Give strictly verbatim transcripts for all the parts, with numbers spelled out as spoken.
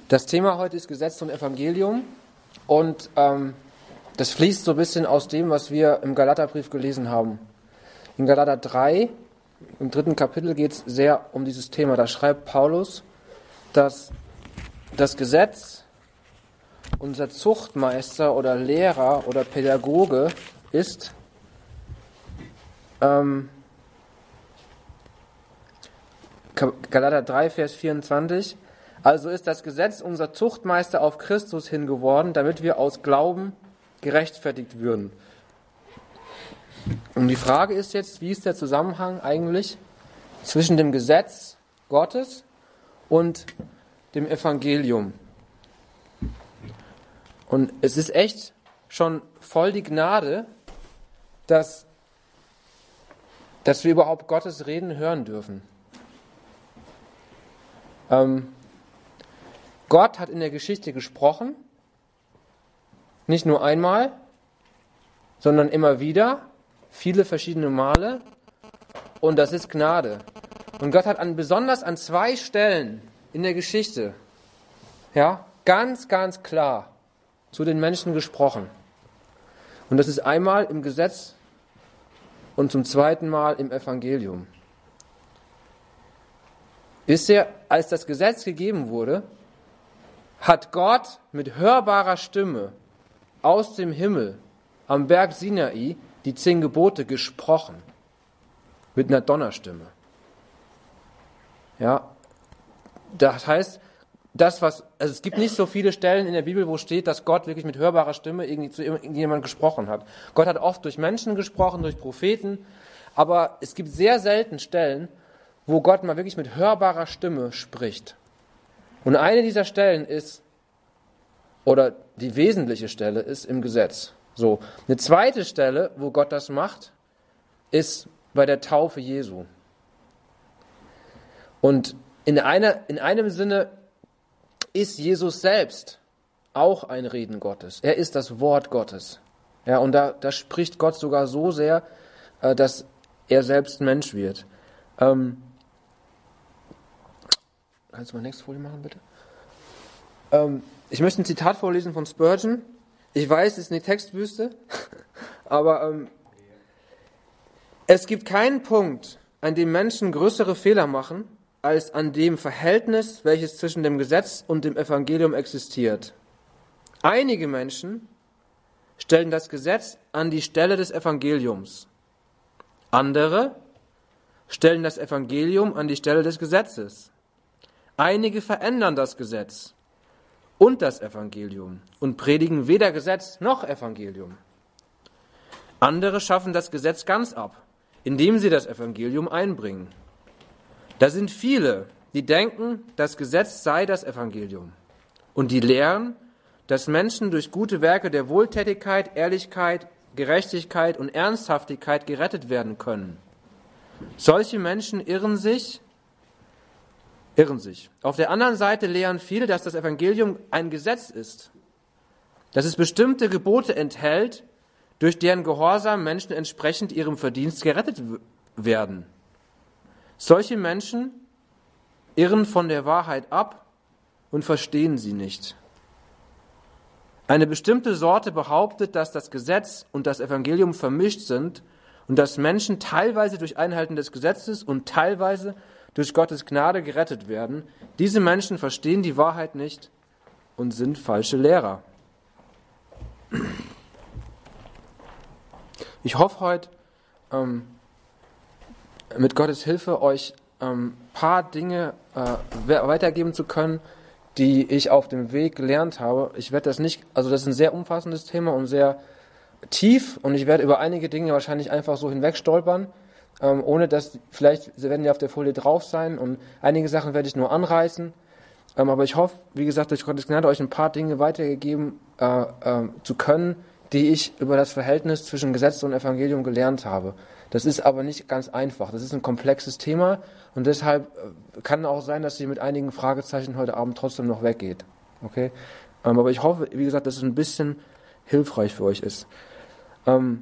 Das Thema heute ist Gesetz und Evangelium und ähm, das fließt so ein bisschen aus dem, was wir im Galaterbrief gelesen haben. In Galater drei, im dritten Kapitel, geht es sehr um dieses Thema. Da schreibt Paulus, dass das Gesetz unser Zuchtmeister oder Lehrer oder Pädagoge ist. Ähm, Galater drei, Vers vierundzwanzig. Also ist das Gesetz unser Zuchtmeister auf Christus hin geworden, damit wir aus Glauben gerechtfertigt würden. Und die Frage ist jetzt, wie ist der Zusammenhang eigentlich zwischen dem Gesetz Gottes und dem Evangelium? Und es ist echt schon voll die Gnade, dass, dass wir überhaupt Gottes Reden hören dürfen. Ähm, Gott hat in der Geschichte gesprochen, nicht nur einmal, sondern immer wieder, viele verschiedene Male, und das ist Gnade. Und Gott hat an, besonders an zwei Stellen in der Geschichte, ja, ganz, ganz klar zu den Menschen gesprochen. Und das ist einmal im Gesetz und zum zweiten Mal im Evangelium. Wisst ihr, als das Gesetz gegeben wurde, hat Gott mit hörbarer Stimme aus dem Himmel am Berg Sinai die zehn Gebote gesprochen. Mit einer Donnerstimme. Ja, das heißt, das was, also es gibt nicht so viele Stellen in der Bibel, wo steht, dass Gott wirklich mit hörbarer Stimme irgendwie zu irgendjemandem gesprochen hat. Gott hat oft durch Menschen gesprochen, durch Propheten, aber es gibt sehr selten Stellen, wo Gott mal wirklich mit hörbarer Stimme spricht. Und eine dieser Stellen ist, oder die wesentliche Stelle ist im Gesetz. So, eine zweite Stelle, wo Gott das macht, ist bei der Taufe Jesu. Und in, einer, in einem Sinne ist Jesus selbst auch ein Reden Gottes. Er ist das Wort Gottes. Ja, und da, da spricht Gott sogar so sehr, äh, dass er selbst Mensch wird. Ähm, Kannst du mal nächste Folie machen, bitte? Ähm, ich möchte ein Zitat vorlesen von Spurgeon. Ich weiß, es ist eine Textwüste, aber ähm, es gibt keinen Punkt, an dem Menschen größere Fehler machen, als an dem Verhältnis, welches zwischen dem Gesetz und dem Evangelium existiert. Einige Menschen stellen das Gesetz an die Stelle des Evangeliums. Andere stellen das Evangelium an die Stelle des Gesetzes. Einige verändern das Gesetz und das Evangelium und predigen weder Gesetz noch Evangelium. Andere schaffen das Gesetz ganz ab, indem sie das Evangelium einbringen. Da sind viele, die denken, das Gesetz sei das Evangelium und die lehren, dass Menschen durch gute Werke der Wohltätigkeit, Ehrlichkeit, Gerechtigkeit und Ernsthaftigkeit gerettet werden können. Solche Menschen irren sich, irren sich. Auf der anderen Seite lehren viele, dass das Evangelium ein Gesetz ist, dass es bestimmte Gebote enthält, durch deren Gehorsam Menschen entsprechend ihrem Verdienst gerettet w- werden. Solche Menschen irren von der Wahrheit ab und verstehen sie nicht. Eine bestimmte Sorte behauptet, dass das Gesetz und das Evangelium vermischt sind und dass Menschen teilweise durch Einhalten des Gesetzes und teilweise durch Gottes Gnade gerettet werden. Diese Menschen verstehen die Wahrheit nicht und sind falsche Lehrer. Ich hoffe heute, ähm, mit Gottes Hilfe euch ein ähm, paar Dinge äh, weitergeben zu können, die ich auf dem Weg gelernt habe. Ich werde das nicht, also das ist ein sehr umfassendes Thema und sehr tief und ich werde über einige Dinge wahrscheinlich einfach so hinwegstolpern, ähm, ohne dass, vielleicht werden die auf der Folie drauf sein und einige Sachen werde ich nur anreißen. Ähm, aber ich hoffe, wie gesagt, durch Gottes Gnade euch ein paar Dinge weitergegeben äh, äh, zu können, die ich über das Verhältnis zwischen Gesetz und Evangelium gelernt habe. Das ist aber nicht ganz einfach. Das ist ein komplexes Thema und deshalb kann auch sein, dass sie mit einigen Fragezeichen heute Abend trotzdem noch weggeht. Okay? Ähm, aber ich hoffe, wie gesagt, dass es ein bisschen hilfreich für euch ist. Ähm,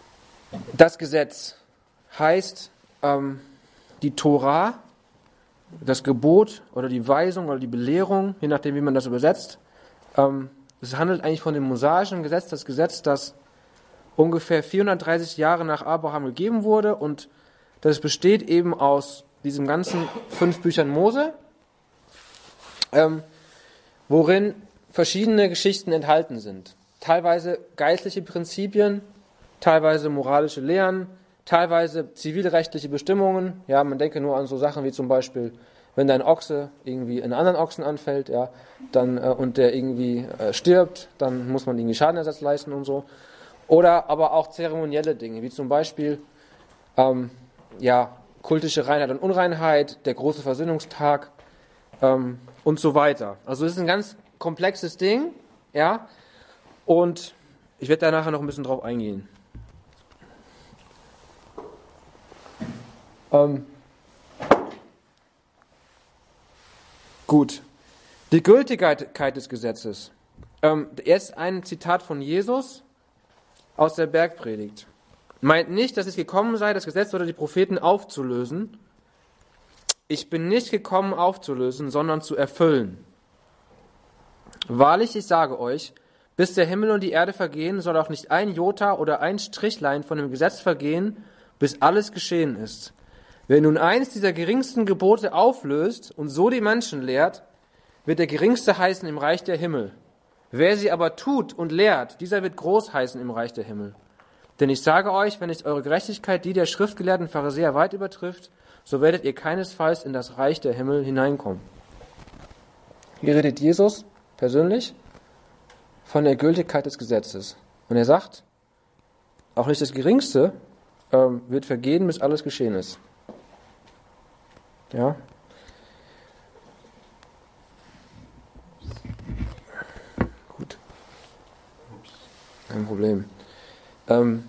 das Gesetz heißt ähm, die Tora, das Gebot oder die Weisung oder die Belehrung, je nachdem, wie man das übersetzt. Ähm, es handelt eigentlich von dem mosaischen Gesetz, das Gesetz, das ungefähr vierhundertdreißig Jahre nach Abraham gegeben wurde, und das besteht eben aus diesen ganzen fünf Büchern Mose, ähm, worin verschiedene Geschichten enthalten sind. Teilweise geistliche Prinzipien, teilweise moralische Lehren, teilweise zivilrechtliche Bestimmungen. Ja, man denke nur an so Sachen wie zum Beispiel, wenn dein Ochse irgendwie einen anderen Ochsen anfällt, ja, dann äh, und der irgendwie äh, stirbt, dann muss man irgendwie Schadenersatz leisten und so. Oder aber auch zeremonielle Dinge, wie zum Beispiel ähm, ja, kultische Reinheit und Unreinheit, der große Versöhnungstag ähm, und so weiter. Also es ist ein ganz komplexes Ding, ja, und ich werde da nachher noch ein bisschen drauf eingehen. Ähm, gut, die Gültigkeit des Gesetzes. Ähm, jetzt ein Zitat von Jesus aus der Bergpredigt. Meint nicht, dass ich gekommen sei, das Gesetz oder die Propheten aufzulösen. Ich bin nicht gekommen aufzulösen, sondern zu erfüllen. Wahrlich, ich sage euch, bis der Himmel und die Erde vergehen, soll auch nicht ein Jota oder ein Strichlein von dem Gesetz vergehen, bis alles geschehen ist. Wer nun eins dieser geringsten Gebote auflöst und so die Menschen lehrt, wird der Geringste heißen im Reich der Himmel. Wer sie aber tut und lehrt, dieser wird groß heißen im Reich der Himmel. Denn ich sage euch, wenn nicht eure Gerechtigkeit die der schriftgelehrten Pharisäer weit übertrifft, so werdet ihr keinesfalls in das Reich der Himmel hineinkommen. Hier redet Jesus persönlich von der Gültigkeit des Gesetzes. Und er sagt, auch nicht das Geringste ähm, wird vergehen, bis alles geschehen ist. Ja. Gut. Kein Problem. Ähm,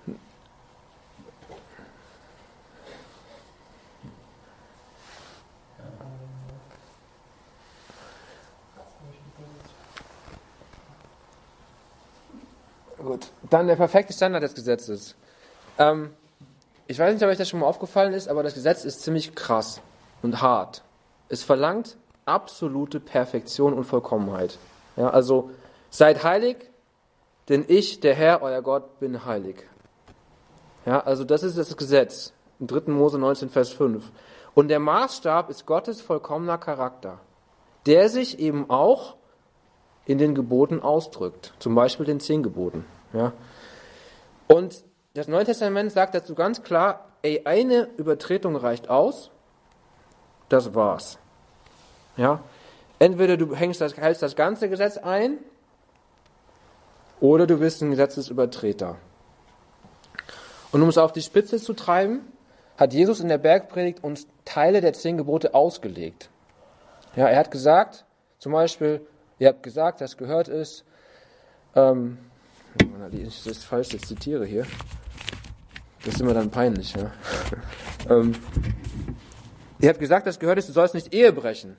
Gut, dann der perfekte Standard des Gesetzes. Ähm, ich weiß nicht, ob euch das schon mal aufgefallen ist, aber das Gesetz ist ziemlich krass und hart. Es verlangt absolute Perfektion und Vollkommenheit. Ja, also seid heilig, denn ich, der Herr, euer Gott, bin heilig. Ja, also das ist das Gesetz. Im dritten Mose neunzehn, Vers fünf. Und der Maßstab ist Gottes vollkommener Charakter, der sich eben auch in den Geboten ausdrückt. Zum Beispiel den zehn Geboten. Ja. Und das Neue Testament sagt dazu ganz klar, ey, eine Übertretung reicht aus, das war's. Ja. Entweder du hängst das, hältst das ganze Gesetz ein, oder du bist ein Gesetzesübertreter. Und um es auf die Spitze zu treiben, hat Jesus in der Bergpredigt uns Teile der zehn Gebote ausgelegt. Ja, er hat gesagt, zum Beispiel, ihr habt gesagt, das gehört ist, ähm, ich das falsch jetzt zitiere hier, das ist immer dann peinlich. Ja. ähm, ihr habt gesagt, das gehört ist, du sollst nicht Ehe brechen.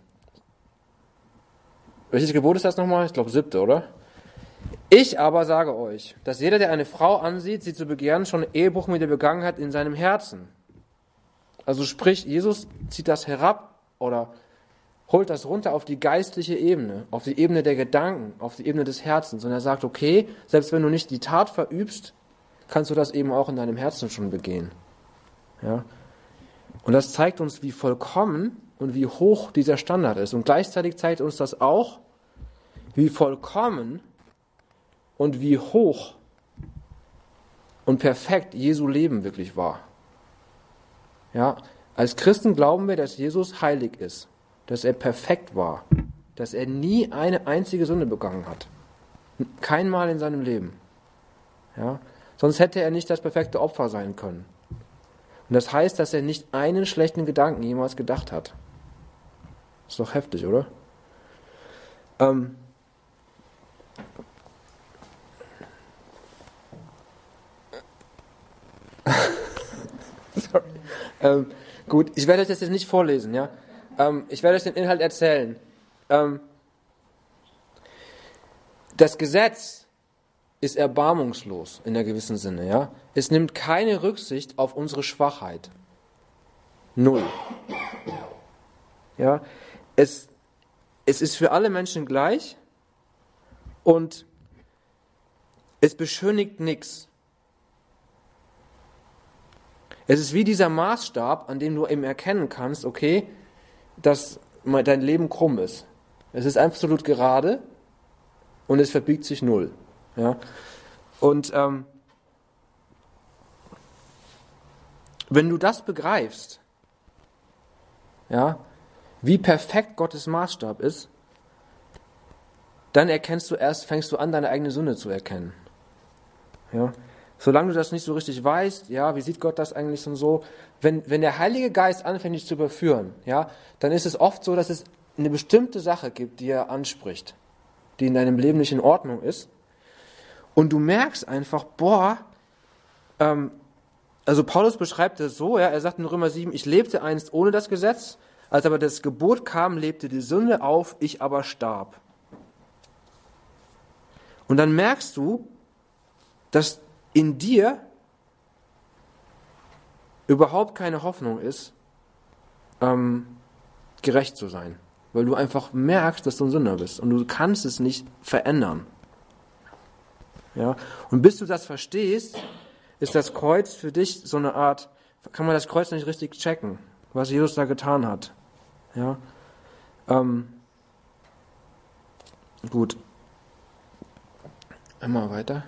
Welches Gebot ist das nochmal? Ich glaube siebte, oder? Ich aber sage euch, dass jeder, der eine Frau ansieht, sie zu begehren, schon Ehebruch mit ihr begangen hat in seinem Herzen. Also sprich, Jesus zieht das herab oder holt das runter auf die geistliche Ebene, auf die Ebene der Gedanken, auf die Ebene des Herzens. Und er sagt, okay, selbst wenn du nicht die Tat verübst, kannst du das eben auch in deinem Herzen schon begehen. Ja? Und das zeigt uns, wie vollkommen und wie hoch dieser Standard ist. Und gleichzeitig zeigt uns das auch, wie vollkommen und wie hoch und perfekt Jesu Leben wirklich war. Ja, als Christen glauben wir, dass Jesus heilig ist, dass er perfekt war, dass er nie eine einzige Sünde begangen hat. Kein Mal in seinem Leben. Ja, sonst hätte er nicht das perfekte Opfer sein können. Und das heißt, dass er nicht einen schlechten Gedanken jemals gedacht hat. Ist doch heftig, oder? Ähm, Sorry. Ähm, gut, ich werde euch das jetzt nicht vorlesen, ja. Ähm, ich werde euch den Inhalt erzählen. Ähm, das Gesetz ist erbarmungslos in einer gewissen Sinne, ja. Es nimmt keine Rücksicht auf unsere Schwachheit. Null. Ja, es, es ist für alle Menschen gleich und es beschönigt nichts. Es ist wie dieser Maßstab, an dem du eben erkennen kannst, okay, dass dein Leben krumm ist. Es ist absolut gerade und es verbiegt sich null. Ja? Und ähm, wenn du das begreifst, ja, wie perfekt Gottes Maßstab ist, dann erkennst du erst, fängst du an, deine eigene Sünde zu erkennen. Ja? Solange du das nicht so richtig weißt, ja, wie sieht Gott das eigentlich und so, wenn, wenn der Heilige Geist anfängt, dich zu überführen, ja, dann ist es oft so, dass es eine bestimmte Sache gibt, die er anspricht, die in deinem Leben nicht in Ordnung ist. Und du merkst einfach, boah, ähm, also Paulus beschreibt das so, ja, er sagt in Römer sieben, ich lebte einst ohne das Gesetz, als aber das Gebot kam, lebte die Sünde auf, ich aber starb. Und dann merkst du, dass in dir überhaupt keine Hoffnung ist, ähm, gerecht zu sein. Weil du einfach merkst, dass du ein Sünder bist und du kannst es nicht verändern. Ja? Und bis du das verstehst, ist das Kreuz für dich so eine Art, kann man das Kreuz nicht richtig checken, was Jesus da getan hat. Ja? Ähm, gut. Einmal weiter.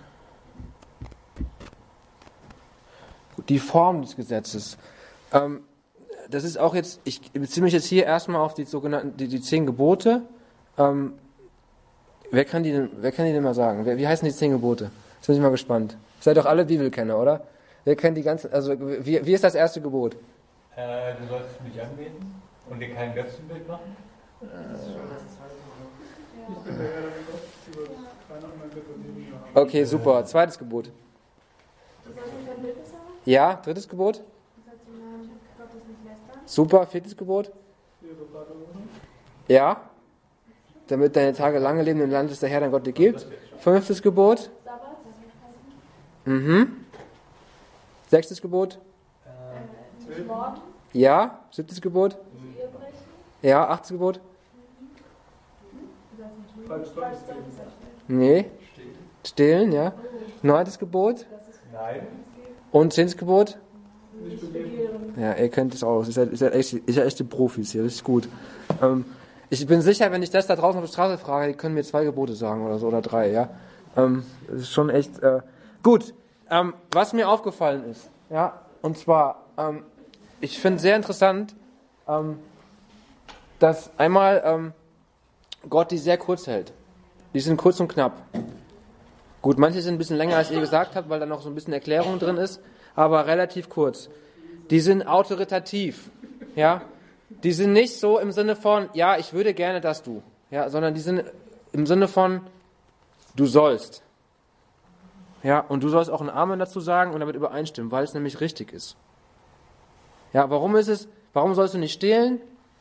Die Form des Gesetzes. Ähm, das ist auch jetzt, ich beziehe mich jetzt hier erstmal auf die sogenannten, die, die zehn Gebote. Ähm, wer kann die denn, wer kann die denn mal sagen? Wer, wie heißen die zehn Gebote? Jetzt bin ich mal gespannt. Seid doch alle Bibelkenner, oder? Wer kennt die ganzen, also wie, wie ist das erste Gebot? Äh, du sollst mich anbeten und dir kein Götzenbild machen. Okay, super. Zweites Gebot. Ja, drittes Gebot. Super, viertes Gebot. Ja, damit deine Tage lange leben im Land, das der Herr dein Gott dir gibt. Fünftes Gebot. Mhm. Sechstes Gebot. Ja, siebtes Gebot. Ja, achtes Gebot. Nee. Stillen, ja. Neuntes Gebot. Nein. Und zehntes Gebot? Ja, ihr kennt es auch. Ihr seid, ihr seid, echt, ihr seid echte Profis hier, das ist gut. Ähm, ich bin sicher, wenn ich das da draußen auf der Straße frage, die können mir zwei Gebote sagen oder so, oder drei, ja. Ähm, das ist schon echt äh, gut. Ähm, was mir aufgefallen ist, ja, und zwar, ähm, ich finde sehr interessant, ähm, dass einmal ähm, Gott die sehr kurz hält. Die sind kurz und knapp. Gut, manche sind ein bisschen länger, als ihr gesagt habt, weil da noch so ein bisschen Erklärung drin ist, aber relativ kurz. Die sind autoritativ, ja. Die sind nicht so im Sinne von, ja, ich würde gerne, dass du, ja, sondern die sind im Sinne von, du sollst. Ja, und du sollst auch einen Amen dazu sagen und damit übereinstimmen, weil es nämlich richtig ist. Ja, warum ist es, warum sollst du nicht stehlen?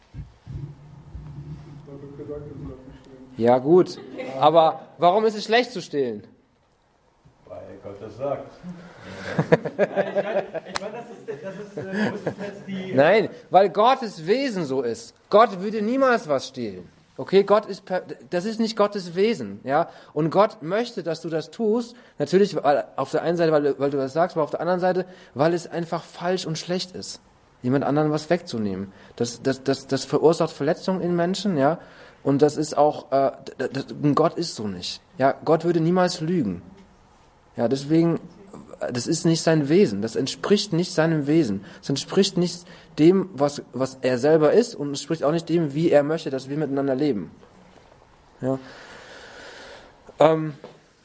Ja, gut, aber warum ist es schlecht zu stehlen? Weil Gott das sagt. ich meine, ich mein, das ist, das ist, das ist jetzt die... Nein, weil Gottes Wesen so ist. Gott würde niemals was stehlen. Okay, Gott ist, das ist nicht Gottes Wesen, ja. Und Gott möchte, dass du das tust. Natürlich, weil, auf der einen Seite, weil, weil du das sagst, aber auf der anderen Seite, weil es einfach falsch und schlecht ist, jemand anderen was wegzunehmen. Das, das, das, das verursacht Verletzungen in Menschen, ja. Und das ist auch, äh, das, Gott ist so nicht. Ja, Gott würde niemals lügen. Ja, deswegen, das ist nicht sein Wesen. Das entspricht nicht seinem Wesen. Es entspricht nicht dem, was, was er selber ist, und es entspricht auch nicht dem, wie er möchte, dass wir miteinander leben. Ja. Ähm.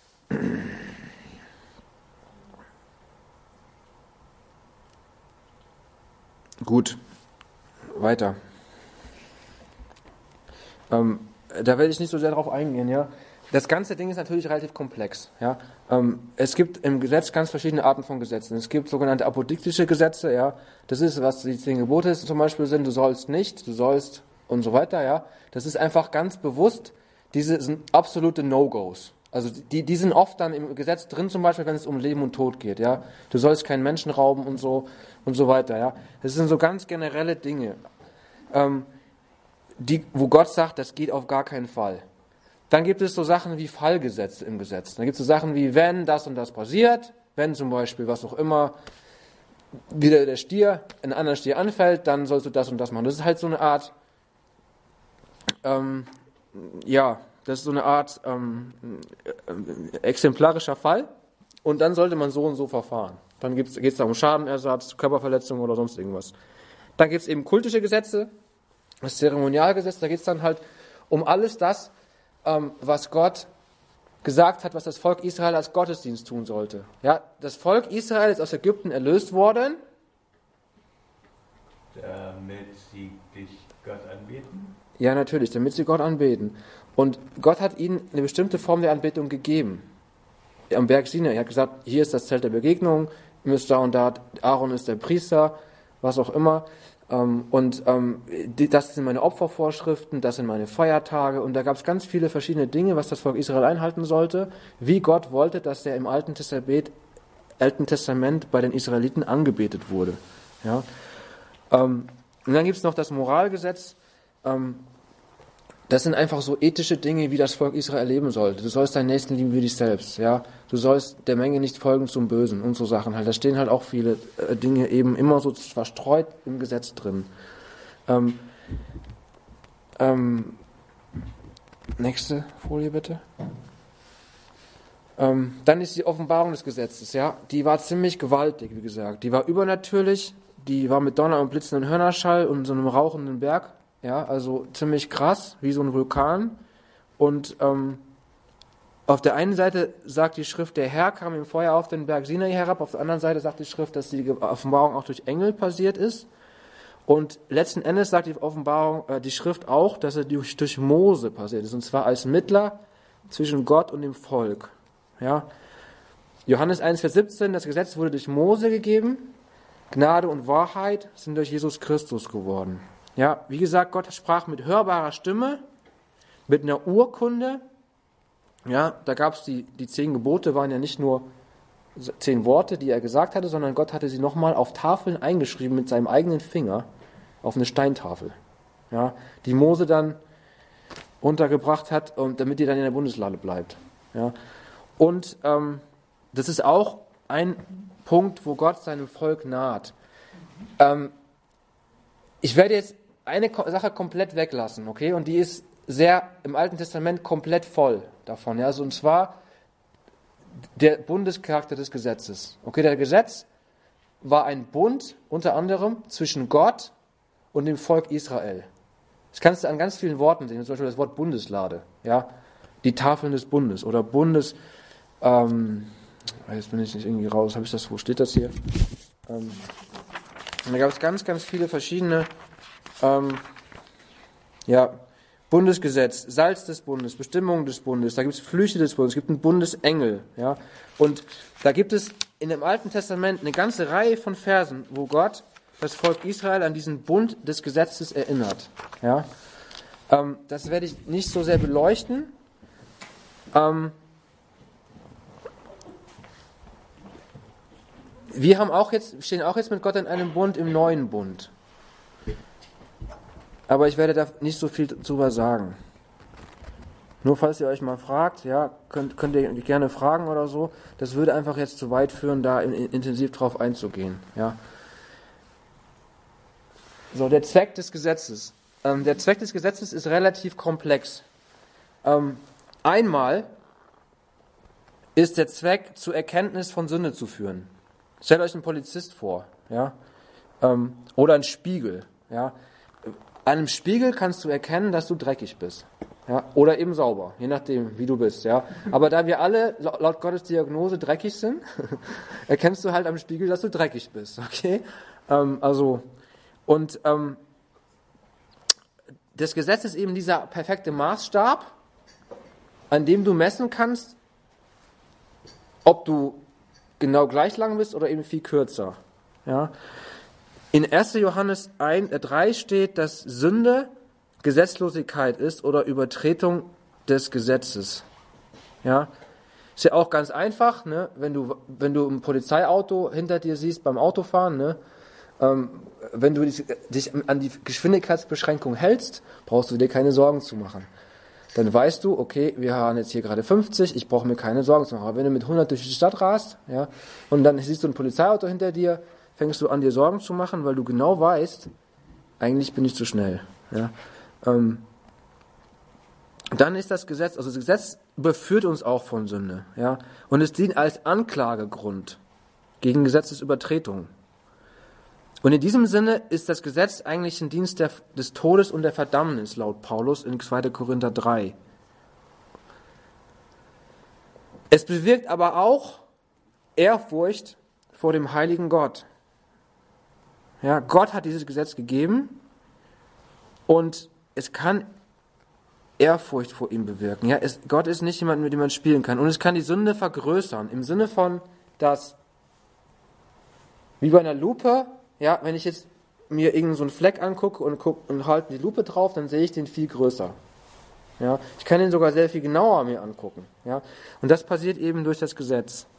Gut. Weiter. Ähm, da werde ich nicht so sehr drauf eingehen, ja. Das ganze Ding ist natürlich relativ komplex, ja. Ähm, es gibt im Gesetz ganz verschiedene Arten von Gesetzen. Es gibt sogenannte apodiktische Gesetze, ja. Das ist, was die zehn Gebote zum Beispiel sind. Du sollst nicht, du sollst und so weiter, ja. Das ist einfach ganz bewusst, diese sind absolute No-Gos. Also die, die sind oft dann im Gesetz drin, zum Beispiel, wenn es um Leben und Tod geht, ja. Du sollst keinen Menschen rauben und so und so weiter, ja. Das sind so ganz generelle Dinge. Ähm, die, wo Gott sagt, das geht auf gar keinen Fall. Dann gibt es so Sachen wie Fallgesetze im Gesetz. Dann gibt es so Sachen wie, wenn das und das passiert, wenn zum Beispiel, was auch immer, wieder der Stier, einen anderen Stier anfällt, dann sollst du das und das machen. Das ist halt so eine Art, ähm, ja, das ist so eine Art ähm, äh, exemplarischer Fall. Und dann sollte man so und so verfahren. Dann geht es da um Schadenersatz, Körperverletzung oder sonst irgendwas. Dann gibt es eben kultische Gesetze, das Zeremonialgesetz, da geht es dann halt um alles das, ähm, was Gott gesagt hat, was das Volk Israel als Gottesdienst tun sollte. Ja, das Volk Israel ist aus Ägypten erlöst worden. Damit sie dich Gott anbeten? Ja, natürlich, damit sie Gott anbeten. Und Gott hat ihnen eine bestimmte Form der Anbetung gegeben. Am Berg Sinai, er hat gesagt, hier ist das Zelt der Begegnung, ihr müsst da und da, Aaron ist der Priester, was auch immer. Und das sind meine Opfervorschriften, das sind meine Feiertage. Und da gab es ganz viele verschiedene Dinge, was das Volk Israel einhalten sollte, wie Gott wollte, dass der im Alten Testament, Alten Testament bei den Israeliten angebetet wurde. Ja. Und dann gibt es noch das Moralgesetz. Das sind einfach so ethische Dinge, wie das Volk Israel leben sollte. Du sollst deinen Nächsten lieben wie dich selbst. Ja? Du sollst der Menge nicht folgen zum Bösen und so Sachen. Halt. Da stehen halt auch viele äh, Dinge eben immer so verstreut im Gesetz drin. Ähm, ähm, nächste Folie bitte. Ähm, dann ist die Offenbarung des Gesetzes. Ja? Die war ziemlich gewaltig, wie gesagt. Die war übernatürlich. Die war mit Donner und blitzenden Hörnerschall und so einem rauchenden Berg. Ja, also ziemlich krass, wie so ein Vulkan. Und ähm, auf der einen Seite sagt die Schrift, der Herr kam im Feuer auf den Berg Sinai herab. Auf der anderen Seite sagt die Schrift, dass die Offenbarung auch durch Engel passiert ist. Und letzten Endes sagt die Offenbarung, äh, die Schrift auch, dass er durch, durch Mose passiert ist. Und zwar als Mittler zwischen Gott und dem Volk. Ja. Johannes eins, Vers siebzehn, das Gesetz wurde durch Mose gegeben. Gnade und Wahrheit sind durch Jesus Christus geworden. Ja, wie gesagt, Gott sprach mit hörbarer Stimme, mit einer Urkunde. Ja, da gab es die, die zehn Gebote, waren ja nicht nur zehn Worte, die er gesagt hatte, sondern Gott hatte sie nochmal auf Tafeln eingeschrieben mit seinem eigenen Finger auf eine Steintafel. Ja, die Mose dann runtergebracht hat, und damit die dann in der Bundeslade bleibt. Ja, und ähm, das ist auch ein Punkt, wo Gott seinem Volk naht. Ähm, ich werde jetzt eine Sache komplett weglassen, okay? Und die ist sehr im Alten Testament komplett voll davon. Ja? Also, und zwar der Bundescharakter des Gesetzes. Okay, der Gesetz war ein Bund unter anderem zwischen Gott und dem Volk Israel. Das kannst du an ganz vielen Worten sehen. Zum Beispiel das Wort Bundeslade, ja, die Tafeln des Bundes oder Bundes. Ähm, jetzt bin ich nicht irgendwie raus. Habe ich das? Wo steht das hier? Ähm, da gab es ganz, ganz viele verschiedene. Ähm, ja, Bundesgesetz, Salz des Bundes, Bestimmungen des Bundes, da gibt es Flüche des Bundes, es gibt einen Bundesengel, ja, und da gibt es in dem Alten Testament eine ganze Reihe von Versen, wo Gott das Volk Israel an diesen Bund des Gesetzes erinnert, ja. Ähm, das werde ich nicht so sehr beleuchten. Ähm, wir haben auch jetzt, stehen auch jetzt mit Gott in einem Bund, im neuen Bund. Aber ich werde da nicht so viel drüber sagen. Nur falls ihr euch mal fragt, ja, könnt, könnt ihr gerne fragen oder so. Das würde einfach jetzt zu weit führen, da in, in, intensiv drauf einzugehen. Ja. So, der Zweck des Gesetzes. Ähm, der Zweck des Gesetzes ist relativ komplex. Ähm, einmal ist der Zweck, zur Erkenntnis von Sünde zu führen. Stellt euch einen Polizist vor, ja, ähm, oder einen Spiegel, ja. An einem Spiegel kannst du erkennen, dass du dreckig bist. Ja, oder eben sauber, je nachdem, wie du bist. Ja. Aber da wir alle laut Gottes Diagnose dreckig sind, erkennst du halt am Spiegel, dass du dreckig bist. Okay? Ähm, also, und ähm, das Gesetz ist eben dieser perfekte Maßstab, an dem du messen kannst, ob du genau gleich lang bist oder eben viel kürzer. Ja. In erster Johannes drei steht, dass Sünde Gesetzlosigkeit ist oder Übertretung des Gesetzes. Ja, ist ja auch ganz einfach, ne? Wenn du wenn du ein Polizeiauto hinter dir siehst beim Autofahren, ne? ähm, wenn du dich, dich an die Geschwindigkeitsbeschränkung hältst, brauchst du dir keine Sorgen zu machen. Dann weißt du, okay, wir haben jetzt hier gerade fünfzig, ich brauche mir keine Sorgen zu machen. Aber wenn du mit hundert durch die Stadt rast, ja, und dann siehst du ein Polizeiauto hinter dir, fängst du an, dir Sorgen zu machen, weil du genau weißt, eigentlich bin ich zu schnell. Ja. Ähm, dann ist das Gesetz, also das Gesetz überführt uns auch von Sünde. Ja, und es dient als Anklagegrund gegen Gesetzesübertretung. Und in diesem Sinne ist das Gesetz eigentlich ein Dienst der, des Todes und der Verdammnis, laut Paulus in zweiter Korinther drei. Es bewirkt aber auch Ehrfurcht vor dem heiligen Gott. Ja, Gott hat dieses Gesetz gegeben und es kann Ehrfurcht vor ihm bewirken. Ja, es, Gott ist nicht jemand, mit dem man spielen kann. Und es kann die Sünde vergrößern, im Sinne von, dass, wie bei einer Lupe, ja, wenn ich jetzt mir irgendeinen so einen Fleck angucke und, guck, und halte die Lupe drauf, dann sehe ich den viel größer. Ja, ich kann ihn sogar sehr viel genauer mir angucken. Ja, und das passiert eben durch das Gesetz.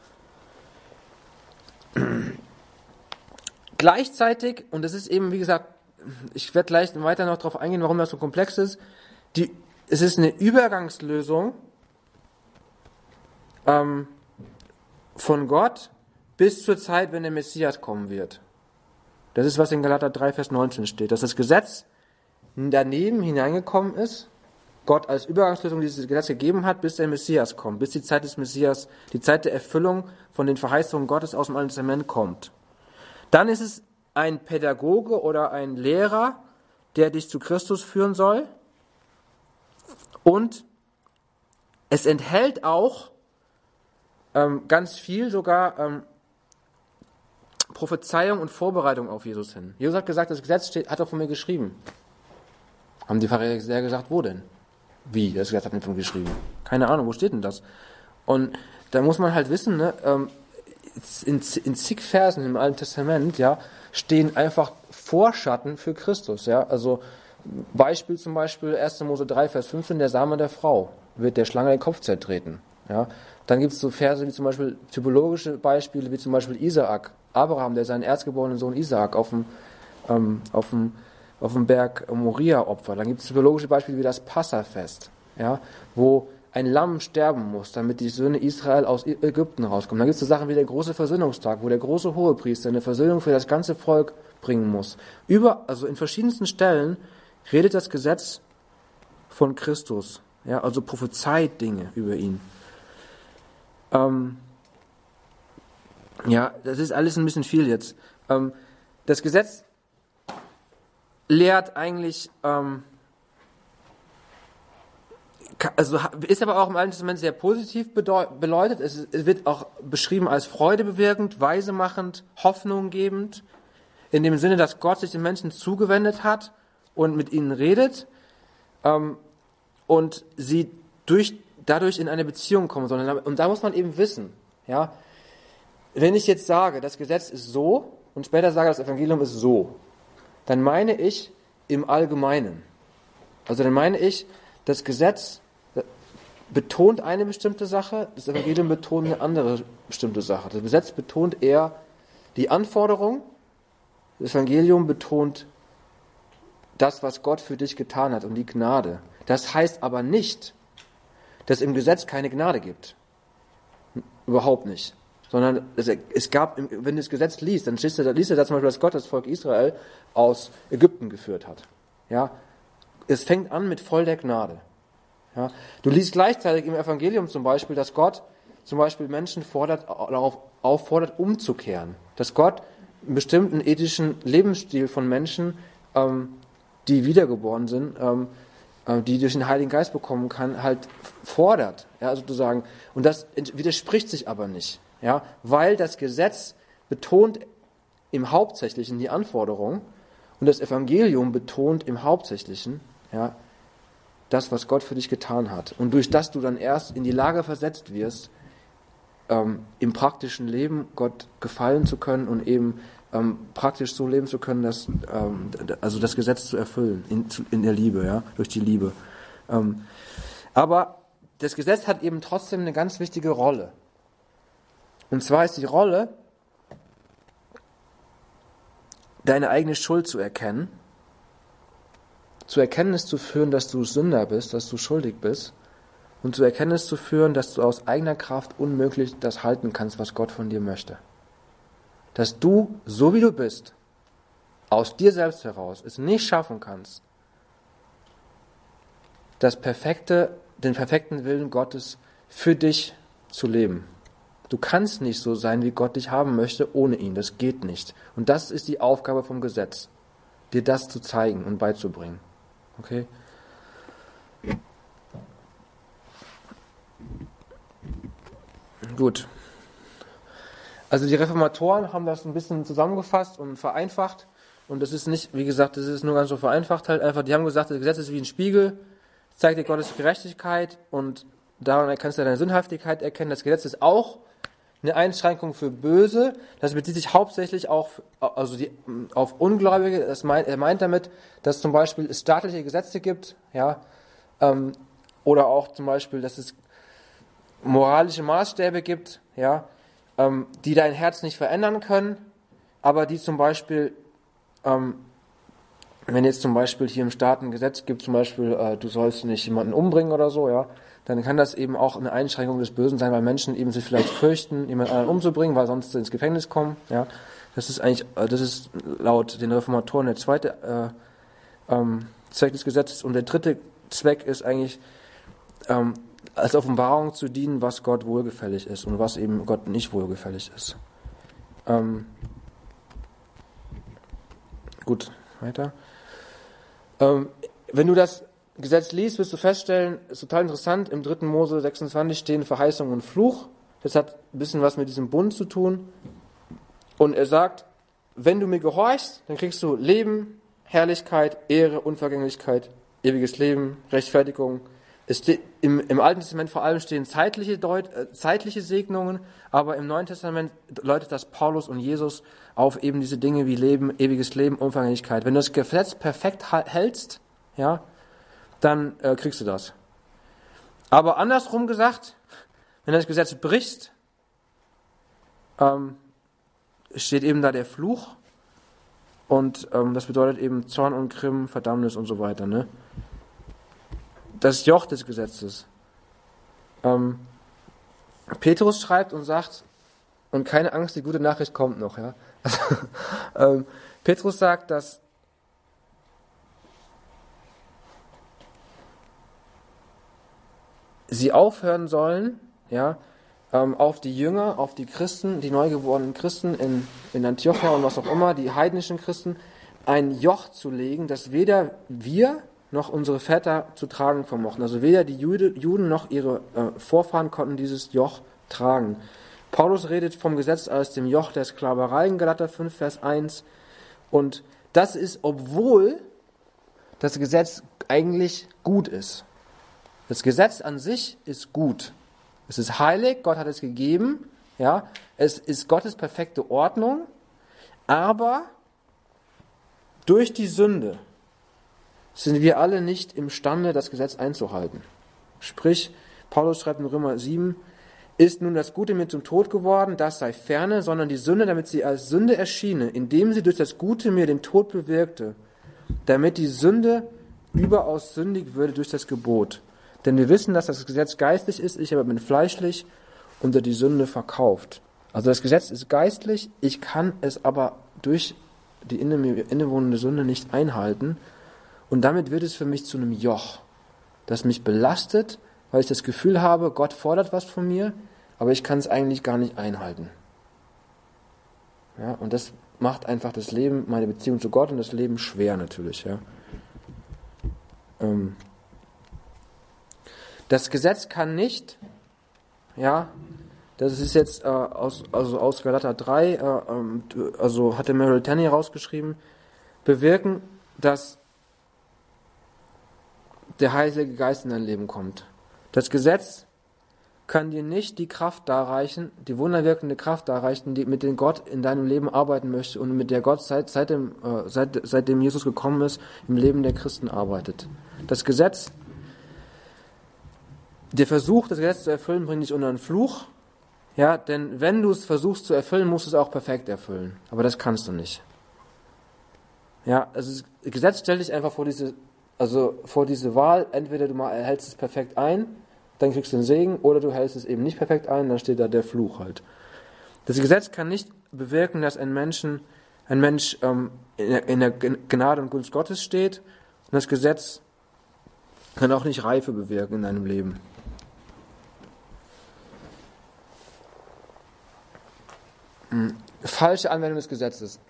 Gleichzeitig, und das ist eben, wie gesagt, ich werde gleich weiter noch darauf eingehen, warum das so komplex ist, die, es ist eine Übergangslösung ähm, von Gott bis zur Zeit, wenn der Messias kommen wird. Das ist, was in Galater drei, Vers neunzehn steht, dass das Gesetz daneben hineingekommen ist, Gott als Übergangslösung dieses Gesetz gegeben hat, bis der Messias kommt, bis die Zeit des Messias, die Zeit der Erfüllung von den Verheißungen Gottes aus dem Alten Testament kommt. Dann ist es ein Pädagoge oder ein Lehrer, der dich zu Christus führen soll. Und es enthält auch ähm, ganz viel sogar ähm, Prophezeiung und Vorbereitung auf Jesus hin. Jesus hat gesagt, das Gesetz steht, hat er von mir geschrieben. Haben die Pharisäer gesagt, wo denn? Wie? Das Gesetz hat nicht von mir geschrieben. Keine Ahnung, wo steht denn das? Und da muss man halt wissen, ne, ähm, in, in zig Versen im Alten Testament, ja, stehen einfach Vorschatten für Christus, ja. Also Beispiel zum Beispiel erster Mose drei, Vers fünfzehn, der Same der Frau wird der Schlange den Kopf zertreten, ja. Dann gibt es so Verse wie zum Beispiel typologische Beispiele, wie zum Beispiel Isaak, Abraham, der seinen erstgeborenen Sohn Isaak auf dem, ähm, auf dem, auf dem Berg Moria opfert. Dann gibt es typologische Beispiele wie das Passafest, ja, wo ein Lamm sterben muss, damit die Söhne Israel aus Ägypten rauskommen. Dann gibt es so Sachen wie der große Versöhnungstag, wo der große Hohepriester eine Versöhnung für das ganze Volk bringen muss. Über, also in verschiedensten Stellen redet das Gesetz von Christus, ja, also prophezeit Dinge über ihn. Ähm, ja, das ist alles ein bisschen viel jetzt. Ähm, das Gesetz lehrt eigentlich, ähm, also ist aber auch im Alten Testament sehr positiv beleuchtet. Es wird auch beschrieben als freudebewirkend, weisemachend, hoffnunggebend, in dem Sinne, dass Gott sich den Menschen zugewendet hat und mit ihnen redet ähm, und sie durch, dadurch in eine Beziehung kommen sollen. Und da muss man eben wissen, ja, wenn ich jetzt sage, das Gesetz ist so und später sage, das Evangelium ist so, dann meine ich im Allgemeinen. Also dann meine ich, das Gesetz betont eine bestimmte Sache, das Evangelium betont eine andere bestimmte Sache. Das Gesetz betont eher die Anforderung, das Evangelium betont das, was Gott für dich getan hat und die Gnade. Das heißt aber nicht, dass im Gesetz keine Gnade gibt. Überhaupt nicht. Sondern es gab, wenn du das Gesetz liest, dann liest du, liest du da zum Beispiel, dass Gott das Volk Israel aus Ägypten geführt hat. Ja, es fängt an mit voll der Gnade. Ja, du liest gleichzeitig im Evangelium zum Beispiel, dass Gott zum Beispiel Menschen fordert, darauf auffordert, umzukehren. Dass Gott einen bestimmten ethischen Lebensstil von Menschen, ähm, die wiedergeboren sind, ähm, äh, die durch den Heiligen Geist bekommen kann, halt fordert. Ja, sozusagen. Und das widerspricht sich aber nicht. Ja, weil das Gesetz betont im Hauptsächlichen die Anforderung und das Evangelium betont im Hauptsächlichen, ja, das, was Gott für dich getan hat. Und durch das du dann erst in die Lage versetzt wirst, ähm, im praktischen Leben Gott gefallen zu können und eben ähm, praktisch so leben zu können, dass, ähm, also das Gesetz zu erfüllen, in, in der Liebe, ja, durch die Liebe. Ähm, aber das Gesetz hat eben trotzdem eine ganz wichtige Rolle. Und zwar ist die Rolle, deine eigene Schuld zu erkennen, zu Erkenntnis zu führen, dass du Sünder bist, dass du schuldig bist, und zu Erkenntnis zu führen, dass du aus eigener Kraft unmöglich das halten kannst, was Gott von dir möchte. Dass du, so wie du bist, aus dir selbst heraus es nicht schaffen kannst, das perfekte, den perfekten Willen Gottes für dich zu leben. Du kannst nicht so sein, wie Gott dich haben möchte, ohne ihn. Das geht nicht. Und das ist die Aufgabe vom Gesetz, dir das zu zeigen und beizubringen. Okay? Gut. Also die Reformatoren haben das ein bisschen zusammengefasst und vereinfacht. Und das ist nicht, wie gesagt, das ist nur ganz so vereinfacht halt einfach. Die haben gesagt, das Gesetz ist wie ein Spiegel, zeigt dir Gottes Gerechtigkeit und daran kannst du deine Sündhaftigkeit erkennen. Das Gesetz ist auch eine Einschränkung für Böse. Das bezieht sich hauptsächlich auch also die, auf Ungläubige. Das meint, er meint damit, dass zum Beispiel es staatliche Gesetze gibt, ja, ähm, oder auch zum Beispiel, dass es moralische Maßstäbe gibt, ja, ähm, die dein Herz nicht verändern können, aber die zum Beispiel, ähm, wenn jetzt zum Beispiel hier im Staat ein Gesetz gibt, zum Beispiel, äh, du sollst nicht jemanden umbringen oder so, ja, dann kann das eben auch eine Einschränkung des Bösen sein, weil Menschen eben sich vielleicht fürchten, jemand anderen umzubringen, weil sonst sie ins Gefängnis kommen, ja. Das ist eigentlich, äh, das ist laut den Reformatoren der zweite äh, ähm, Zweck des Gesetzes, und der dritte Zweck ist eigentlich, ähm, als Offenbarung zu dienen, was Gott wohlgefällig ist und was eben Gott nicht wohlgefällig ist. Ähm, gut, weiter. Ähm, wenn du das Gesetz liest, wirst du feststellen, ist total interessant, im dritten Mose sechsundzwanzig stehen Verheißung und Fluch. Das hat ein bisschen was mit diesem Bund zu tun. Und er sagt, wenn du mir gehorchst, dann kriegst du Leben, Herrlichkeit, Ehre, Unvergänglichkeit, ewiges Leben, Rechtfertigung. Es steht, im, Im Alten Testament vor allem stehen zeitliche, Deut, äh, zeitliche Segnungen, aber im Neuen Testament läutet das Paulus und Jesus auf eben diese Dinge wie Leben, ewiges Leben, Unvergänglichkeit. Wenn du das Gesetz perfekt hältst, ja, dann äh, kriegst du das. Aber andersrum gesagt, wenn du das Gesetz brichst, ähm, steht eben da der Fluch, und ähm, das bedeutet eben Zorn und Grimm, Verdammnis und so weiter, ne? Das Joch des Gesetzes. Ähm, Petrus schreibt und sagt, und keine Angst, die gute Nachricht kommt noch. Ja? Also, ähm, Petrus sagt, dass sie aufhören sollen, ja, ähm, auf die Jünger, auf die Christen, die neu gewordenen Christen in, in Antiochia und was auch immer, die heidnischen Christen, ein Joch zu legen, das weder wir noch unsere Väter zu tragen vermochten. Also weder die Jude, Juden noch ihre äh, Vorfahren konnten dieses Joch tragen. Paulus redet vom Gesetz als dem Joch der Sklaverei in Galater fünf, Vers eins. Und das ist, obwohl das Gesetz eigentlich gut ist. Das Gesetz an sich ist gut. Es ist heilig, Gott hat es gegeben. Ja, es ist Gottes perfekte Ordnung. Aber durch die Sünde sind wir alle nicht imstande, das Gesetz einzuhalten. Sprich, Paulus schreibt in Römer sieben, ist nun das Gute mir zum Tod geworden, das sei ferne, sondern die Sünde, damit sie als Sünde erschiene, indem sie durch das Gute mir den Tod bewirkte, damit die Sünde überaus sündig würde durch das Gebot. Denn wir wissen, dass das Gesetz geistlich ist, ich aber bin fleischlich, unter die Sünde verkauft. Also das Gesetz ist geistlich, ich kann es aber durch die in mir innewohnende Sünde nicht einhalten. Und damit wird es für mich zu einem Joch, das mich belastet, weil ich das Gefühl habe, Gott fordert was von mir, aber ich kann es eigentlich gar nicht einhalten. Ja, und das macht einfach das Leben, meine Beziehung zu Gott und das Leben schwer natürlich. Ja. Ähm, das Gesetz kann nicht, ja, das ist jetzt äh, aus, also aus Galater drei, äh, also hat der Merrill Tenney rausgeschrieben, bewirken, dass der Heilige Geist in dein Leben kommt. Das Gesetz kann dir nicht die Kraft darreichen, die wunderwirkende Kraft darreichen, die, mit der Gott in deinem Leben arbeiten möchte und mit der Gott seit, seit dem, äh, seit, seitdem Jesus gekommen ist, im Leben der Christen arbeitet. Das Gesetz, der Versuch, das Gesetz zu erfüllen, bringt dich unter einen Fluch. Ja, denn wenn du es versuchst zu erfüllen, musst du es auch perfekt erfüllen. Aber das kannst du nicht. Ja, also das Gesetz stellt dich einfach vor diese, also vor diese Wahl, entweder du mal hältst es perfekt ein, dann kriegst du den Segen, oder du hältst es eben nicht perfekt ein, dann steht da der Fluch halt. Das Gesetz kann nicht bewirken, dass ein, Menschen, ein Mensch ähm, in, der, in der Gnade und Gunst Gottes steht, und das Gesetz kann auch nicht Reife bewirken in deinem Leben. Falsche Anwendung des Gesetzes.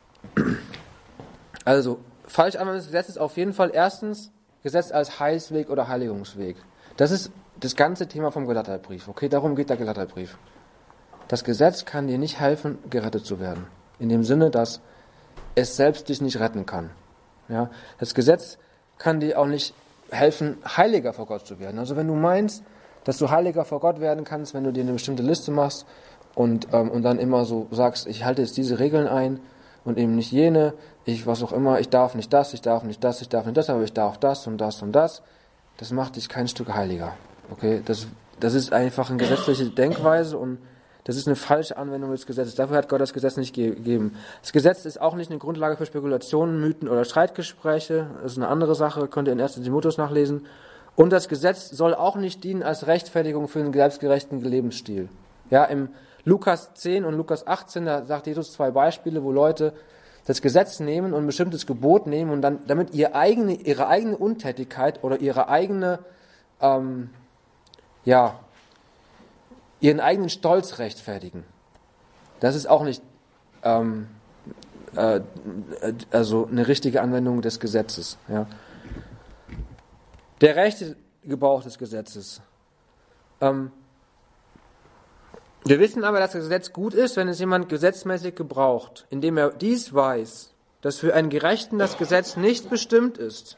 Also, falsche Anwendung des Gesetzes auf jeden Fall erstens Gesetz als Heilsweg oder Heiligungsweg. Das ist das ganze Thema vom Galaterbrief. Okay, darum geht der Galaterbrief. Das Gesetz kann dir nicht helfen, gerettet zu werden. In dem Sinne, dass es selbst dich nicht retten kann. Ja, das Gesetz kann dir auch nicht helfen, heiliger vor Gott zu werden. Also wenn du meinst, dass du heiliger vor Gott werden kannst, wenn du dir eine bestimmte Liste machst und, ähm, und dann immer so sagst, ich halte jetzt diese Regeln ein und eben nicht jene, ich was auch immer, ich darf nicht das, ich darf nicht das, ich darf nicht das, aber ich darf das und das und das, das macht dich kein Stück heiliger. Okay, das, das ist einfach eine gesetzliche Denkweise und das ist eine falsche Anwendung des Gesetzes. Dafür hat Gott das Gesetz nicht gegeben. Das Gesetz ist auch nicht eine Grundlage für Spekulationen, Mythen oder Streitgespräche. Das ist eine andere Sache, könnt ihr in ersten Timotheus nachlesen. Und das Gesetz soll auch nicht dienen als Rechtfertigung für einen selbstgerechten Lebensstil. Ja, im Lukas zehn und Lukas achtzehn, da sagt Jesus zwei Beispiele, wo Leute das Gesetz nehmen und ein bestimmtes Gebot nehmen und dann damit ihre eigene, ihre eigene Untätigkeit oder ihre eigene, ähm, ja, ihren eigenen Stolz rechtfertigen. Das ist auch nicht ähm, äh, also eine richtige Anwendung des Gesetzes. Ja. Der rechte Gebrauch des Gesetzes. Ähm, wir wissen aber, dass das Gesetz gut ist, wenn es jemand gesetzmäßig gebraucht, indem er dies weiß, dass für einen Gerechten das Gesetz nicht bestimmt ist,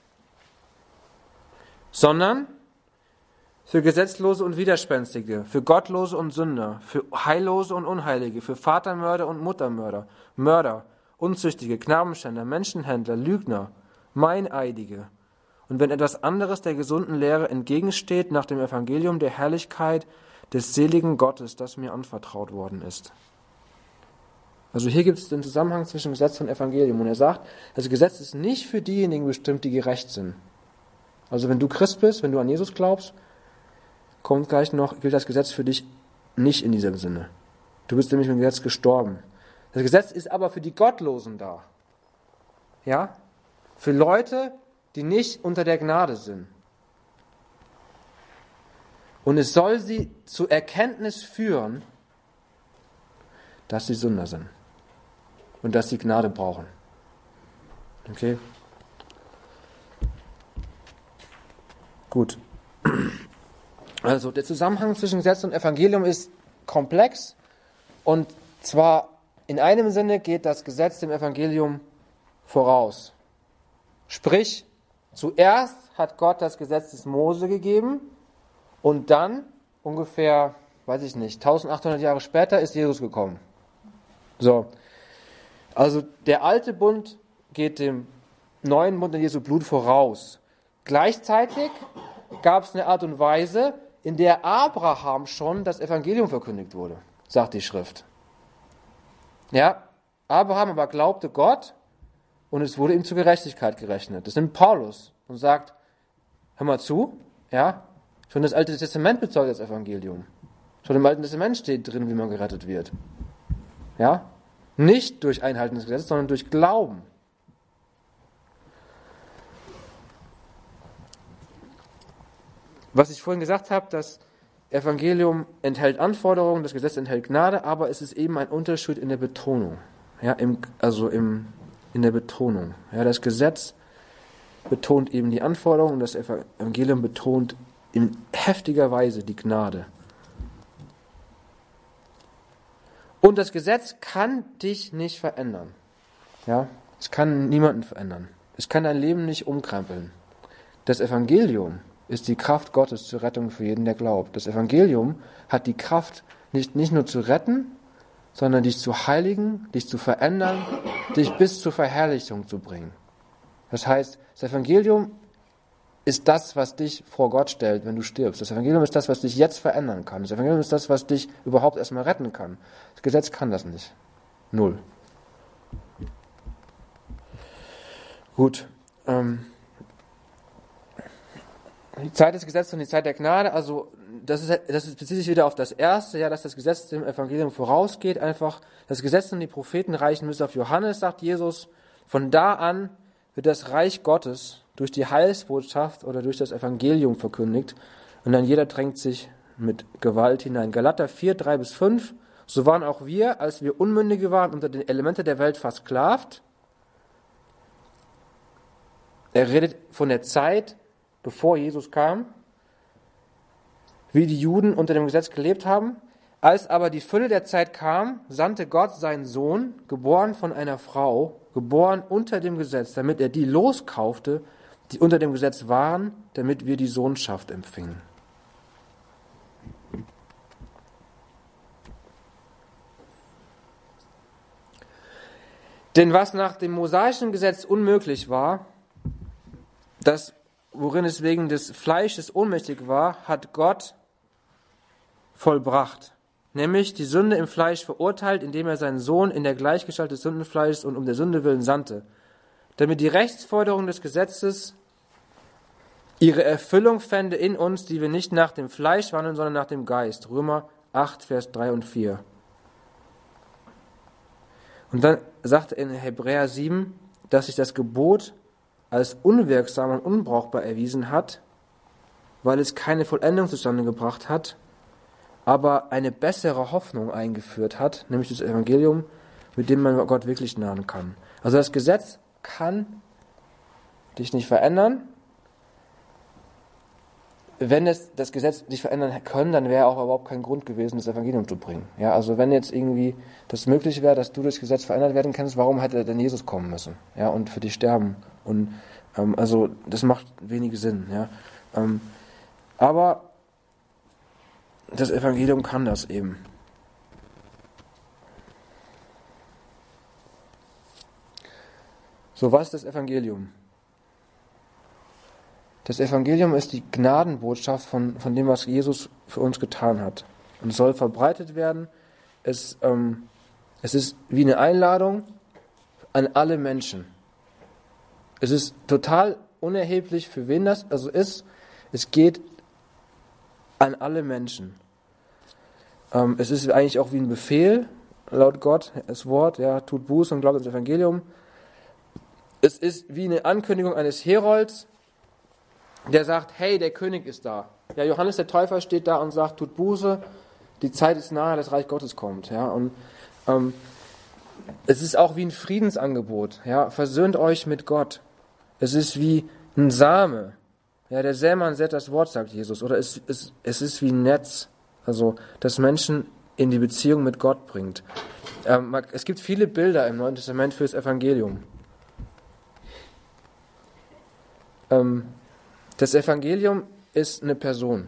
sondern für Gesetzlose und Widerspenstige, für Gottlose und Sünder, für Heillose und Unheilige, für Vatermörder und Muttermörder, Mörder, Unzüchtige, Knabenschänder, Menschenhändler, Lügner, Meineidige. Und wenn etwas anderes der gesunden Lehre entgegensteht nach dem Evangelium der Herrlichkeit des seligen Gottes, das mir anvertraut worden ist. Also hier gibt es den Zusammenhang zwischen Gesetz und Evangelium. Und er sagt, das Gesetz ist nicht für diejenigen bestimmt, die gerecht sind. Also wenn du Christ bist, wenn du an Jesus glaubst, kommt gleich noch, gilt das Gesetz für dich nicht in diesem Sinne. Du bist nämlich mit dem Gesetz gestorben. Das Gesetz ist aber für die Gottlosen da. Ja? Für Leute, die nicht unter der Gnade sind. Und es soll sie zur Erkenntnis führen, dass sie Sünder sind. Und dass sie Gnade brauchen. Okay? Gut. Also der Zusammenhang zwischen Gesetz und Evangelium ist komplex und zwar in einem Sinne geht das Gesetz dem Evangelium voraus. Sprich, zuerst hat Gott das Gesetz des Mose gegeben und dann ungefähr, weiß ich nicht, eintausendachthundert Jahre später ist Jesus gekommen. So, also der alte Bund geht dem neuen Bund in Jesu Blut voraus. Gleichzeitig gab es eine Art und Weise, in der Abraham schon das Evangelium verkündigt wurde, sagt die Schrift. Ja, Abraham aber glaubte Gott und es wurde ihm zur Gerechtigkeit gerechnet. Das nimmt Paulus und sagt, hör mal zu, ja, schon das Alte Testament bezeugt das Evangelium. Schon im Alten Testament steht drin, wie man gerettet wird. Ja, nicht durch Einhalten des Gesetzes, sondern durch Glauben. Was ich vorhin gesagt habe, das Evangelium enthält Anforderungen, das Gesetz enthält Gnade, aber es ist eben ein Unterschied in der Betonung. Ja, im, also im, in der Betonung. Ja, das Gesetz betont eben die Anforderungen und das Evangelium betont in heftiger Weise die Gnade. Und das Gesetz kann dich nicht verändern. Ja, es kann niemanden verändern. Es kann dein Leben nicht umkrempeln. Das Evangelium ist die Kraft Gottes zur Rettung für jeden, der glaubt. Das Evangelium hat die Kraft, nicht, nicht nur zu retten, sondern dich zu heiligen, dich zu verändern, dich bis zur Verherrlichung zu bringen. Das heißt, das Evangelium ist das, was dich vor Gott stellt, wenn du stirbst. Das Evangelium ist das, was dich jetzt verändern kann. Das Evangelium ist das, was dich überhaupt erstmal retten kann. Das Gesetz kann das nicht. Null. Gut. Ähm, die Zeit des Gesetzes und die Zeit der Gnade, also das, ist, das ist, bezieht sich wieder auf das Erste, ja, dass das Gesetz dem Evangelium vorausgeht. Einfach, das Gesetz und die Propheten reichen bis auf Johannes, sagt Jesus. Von da an wird das Reich Gottes durch die Heilsbotschaft oder durch das Evangelium verkündigt und dann jeder drängt sich mit Gewalt hinein. Galater vier, drei bis fünf. So waren auch wir, als wir Unmündige waren, unter den Elementen der Welt versklavt. Er redet von der Zeit, bevor Jesus kam, wie die Juden unter dem Gesetz gelebt haben. Als aber die Fülle der Zeit kam, sandte Gott seinen Sohn, geboren von einer Frau, geboren unter dem Gesetz, damit er die loskaufte, die unter dem Gesetz waren, damit wir die Sohnschaft empfingen. Denn was nach dem mosaischen Gesetz unmöglich war, das, worin es wegen des Fleisches ohnmächtig war, hat Gott vollbracht. Nämlich die Sünde im Fleisch verurteilt, indem er seinen Sohn in der Gleichgestalt des Sündenfleisches und um der Sünde willen sandte. Damit die Rechtsforderung des Gesetzes ihre Erfüllung fände in uns, die wir nicht nach dem Fleisch wandeln, sondern nach dem Geist. Römer acht, Vers drei und vier. Und dann sagt er in Hebräer sieben, dass sich das Gebot als unwirksam und unbrauchbar erwiesen hat, weil es keine Vollendung zustande gebracht hat, aber eine bessere Hoffnung eingeführt hat, nämlich das Evangelium, mit dem man Gott wirklich nahen kann. Also das Gesetz kann dich nicht verändern. Wenn es das Gesetz nicht verändern können, dann wäre auch überhaupt kein Grund gewesen, das Evangelium zu bringen. Ja, also wenn jetzt irgendwie das möglich wäre, dass du durch das Gesetz verändert werden kannst, warum hätte denn Jesus kommen müssen? Ja, und für dich sterben? Und ähm, also das macht wenig Sinn. Ja, ähm, aber das Evangelium kann das eben. So, was ist das Evangelium? Das Evangelium ist die Gnadenbotschaft von, von dem, was Jesus für uns getan hat. Und es soll verbreitet werden. Es, ähm, es ist wie eine Einladung an alle Menschen. Es ist total unerheblich, für wen das also ist. Es geht an alle Menschen. Ähm, es ist eigentlich auch wie ein Befehl, laut Gott, das Wort, ja, tut Buße und glaubt an das Evangelium. Es ist wie eine Ankündigung eines Herolds, der sagt, hey, der König ist da. Ja, Johannes der Täufer steht da und sagt, tut Buße, die Zeit ist nahe, das Reich Gottes kommt. Ja, und ähm, es ist auch wie ein Friedensangebot. Ja, versöhnt euch mit Gott. Es ist wie ein Same. Ja, der Sämann sät das Wort, sagt Jesus. Oder es, es, es ist wie ein Netz, also das Menschen in die Beziehung mit Gott bringt. Ähm, es gibt viele Bilder im Neuen Testament für das Evangelium. Ähm, Das Evangelium ist eine Person.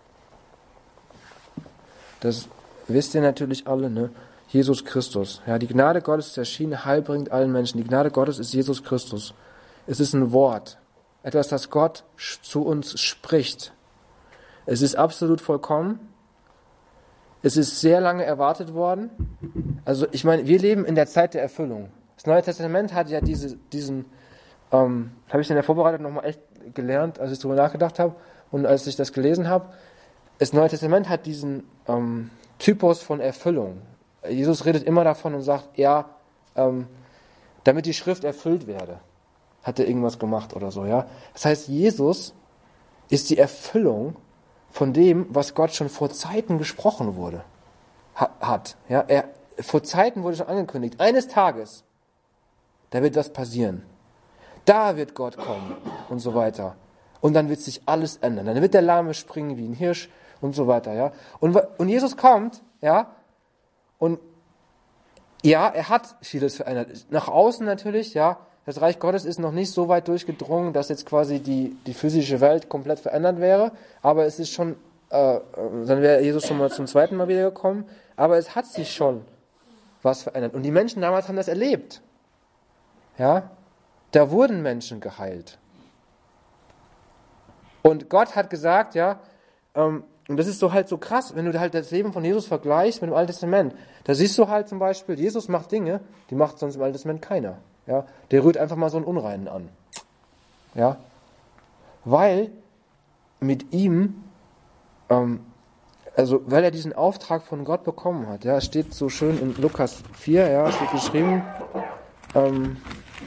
Das wisst ihr natürlich alle, ne? Jesus Christus. Ja, die Gnade Gottes ist erschienen, Heil bringt allen Menschen. Die Gnade Gottes ist Jesus Christus. Es ist ein Wort. Etwas, das Gott zu uns spricht. Es ist absolut vollkommen. Es ist sehr lange erwartet worden. Also ich meine, wir leben in der Zeit der Erfüllung. Das Neue Testament hat ja diese, diesen, ähm, habe ich in der Vorbereitung nochmal echt gelernt, als ich darüber nachgedacht habe und als ich das gelesen habe. Das Neue Testament hat diesen ähm, Typus von Erfüllung. Jesus redet immer davon und sagt, ja, ähm, damit die Schrift erfüllt werde, hat er irgendwas gemacht oder so. Ja. Das heißt, Jesus ist die Erfüllung von dem, was Gott schon vor Zeiten gesprochen wurde, ha, hat. Ja. Er, vor Zeiten wurde schon angekündigt, eines Tages, da wird das passieren. Da wird Gott kommen und so weiter. Und dann wird sich alles ändern. Dann wird der Lahme springen wie ein Hirsch und so weiter. Ja. Und, und Jesus kommt, ja, und ja, er hat vieles verändert. Nach außen natürlich, ja, das Reich Gottes ist noch nicht so weit durchgedrungen, dass jetzt quasi die, die physische Welt komplett verändert wäre. Aber es ist schon, äh, dann wäre Jesus schon mal zum zweiten Mal wiedergekommen. Aber es hat sich schon was verändert. Und die Menschen damals haben das erlebt. Ja. Da wurden Menschen geheilt. Und Gott hat gesagt, ja, ähm, und das ist so halt so krass, wenn du halt das Leben von Jesus vergleichst mit dem Alten Testament. Da siehst du halt zum Beispiel, Jesus macht Dinge, die macht sonst im Alten Testament keiner. ja, der rührt einfach mal so einen Unreinen an. Ja, weil mit ihm, ähm, also weil er diesen Auftrag von Gott bekommen hat. Ja, es steht so schön in Lukas vier, ja, es wird geschrieben, ähm,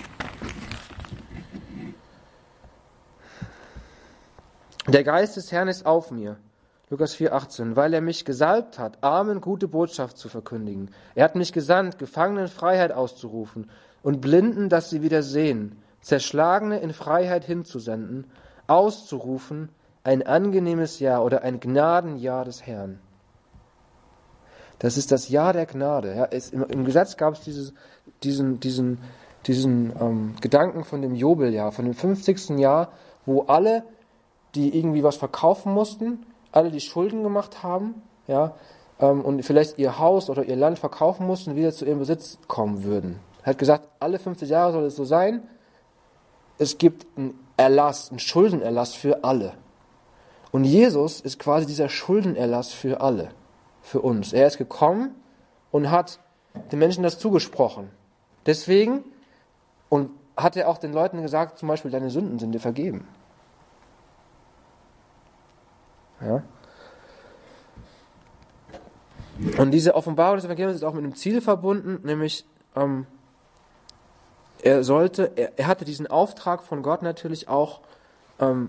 der Geist des Herrn ist auf mir. Lukas vier, achtzehn, weil er mich gesalbt hat, Armen gute Botschaft zu verkündigen. Er hat mich gesandt, Gefangenen Freiheit auszurufen und Blinden, dass sie wieder sehen, Zerschlagene in Freiheit hinzusenden, auszurufen, ein angenehmes Jahr oder ein Gnadenjahr des Herrn. Das ist das Jahr der Gnade. Ja, es, im, Im Gesetz gab es dieses, diesen, diesen, diesen ähm, Gedanken von dem Jobeljahr, von dem fünfzigsten Jahr, wo alle, die irgendwie was verkaufen mussten, alle, die Schulden gemacht haben, ja, ähm, und vielleicht ihr Haus oder ihr Land verkaufen mussten, wieder zu ihrem Besitz kommen würden. Er hat gesagt, alle fünfzig Jahre soll es so sein. Es gibt einen Erlass, einen Schuldenerlass für alle. Und Jesus ist quasi dieser Schuldenerlass für alle, für uns. Er ist gekommen und hat den Menschen das zugesprochen. Deswegen, und hat er auch den Leuten gesagt, zum Beispiel, deine Sünden sind dir vergeben. Ja. Und diese Offenbarung des Evangeliums ist auch mit einem Ziel verbunden, nämlich ähm, er sollte, er, er hatte diesen Auftrag von Gott natürlich auch ähm,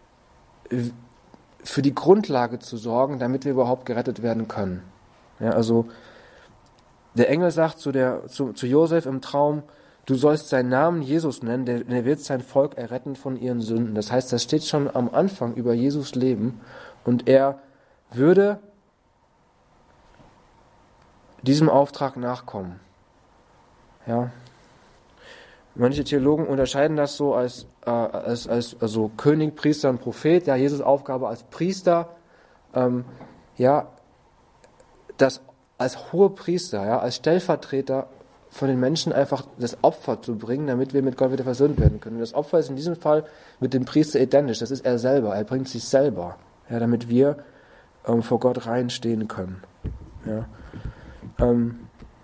für die Grundlage zu sorgen, damit wir überhaupt gerettet werden können. Ja, also der Engel sagt zu, der, zu, zu Josef im Traum, du sollst seinen Namen Jesus nennen, der, der wird sein Volk erretten von ihren Sünden. Das heißt, das steht schon am Anfang über Jesus Leben und er würde diesem Auftrag nachkommen. Ja. Manche Theologen unterscheiden das so als, äh, als, als also König, Priester und Prophet. Ja, Jesus' Aufgabe als Priester, ähm, ja, das als Hohepriester, ja, als Stellvertreter von den Menschen einfach das Opfer zu bringen, damit wir mit Gott wieder versöhnt werden können. Und das Opfer ist in diesem Fall mit dem Priester identisch. Das ist er selber. Er bringt sich selber, ja, damit wir ähm, vor Gott rein stehen können. Ja. Ähm,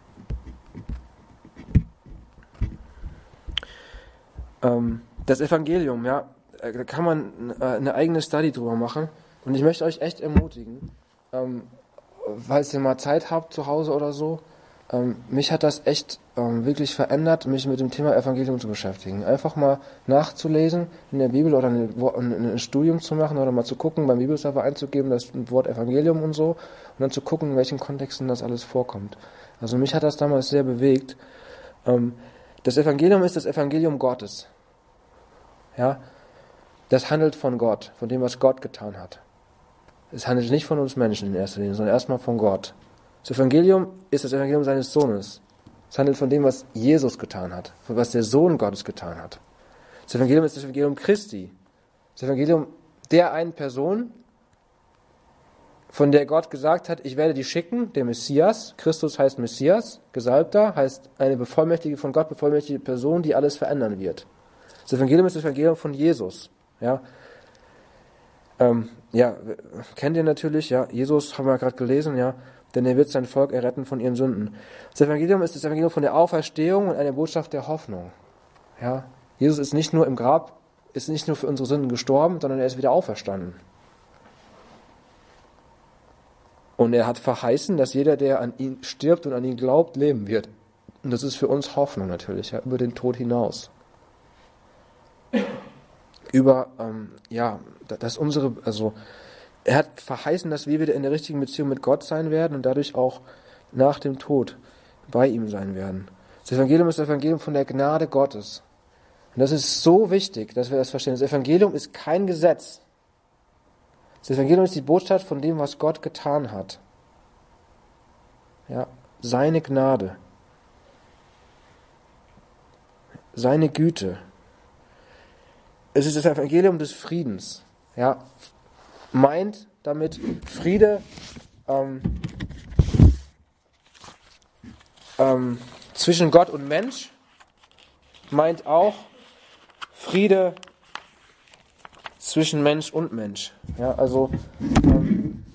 ähm, das Evangelium, ja, da kann man äh, eine eigene Study drüber machen. Und ich möchte euch echt ermutigen, ähm, falls ihr mal Zeit habt zu Hause oder so, ähm, mich hat das echt ähm, wirklich verändert, mich mit dem Thema Evangelium zu beschäftigen. Einfach mal nachzulesen in der Bibel oder ein, ein Studium zu machen oder mal zu gucken, beim Bibelserver einzugeben, das Wort Evangelium und so, und dann zu gucken, in welchen Kontexten das alles vorkommt. Also mich hat das damals sehr bewegt. Ähm, das Evangelium ist das Evangelium Gottes. Ja, das handelt von Gott, von dem, was Gott getan hat. Es handelt nicht von uns Menschen in erster Linie, sondern erstmal von Gott. Das Evangelium ist das Evangelium seines Sohnes. Es handelt von dem, was Jesus getan hat, von was der Sohn Gottes getan hat. Das Evangelium ist das Evangelium Christi. Das Evangelium der einen Person, von der Gott gesagt hat, ich werde die schicken, der Messias. Christus heißt Messias, Gesalbter, heißt eine bevollmächtigte, von Gott bevollmächtigte Person, die alles verändern wird. Das Evangelium ist das Evangelium von Jesus. Ja, ähm, ja, kennt ihr natürlich, ja, Jesus haben wir gerade gelesen, ja, denn er wird sein Volk erretten von ihren Sünden. Das Evangelium ist das Evangelium von der Auferstehung und eine Botschaft der Hoffnung. Ja, Jesus ist nicht nur im Grab, ist nicht nur für unsere Sünden gestorben, sondern er ist wieder auferstanden. Und er hat verheißen, dass jeder, der an ihn stirbt und an ihn glaubt, leben wird. Und das ist für uns Hoffnung natürlich, ja, über den Tod hinaus. Über, ähm, ja, dass unsere, also, er hat verheißen, dass wir wieder in der richtigen Beziehung mit Gott sein werden und dadurch auch nach dem Tod bei ihm sein werden. Das Evangelium ist das Evangelium von der Gnade Gottes. Und das ist so wichtig, dass wir das verstehen. Das Evangelium ist kein Gesetz. Das Evangelium ist die Botschaft von dem, was Gott getan hat. Ja, seine Gnade. Seine Güte. Es ist das Evangelium des Friedens. Ja, meint damit Friede ähm, ähm, zwischen Gott und Mensch, meint auch Friede zwischen Mensch und Mensch. Ja, also ähm,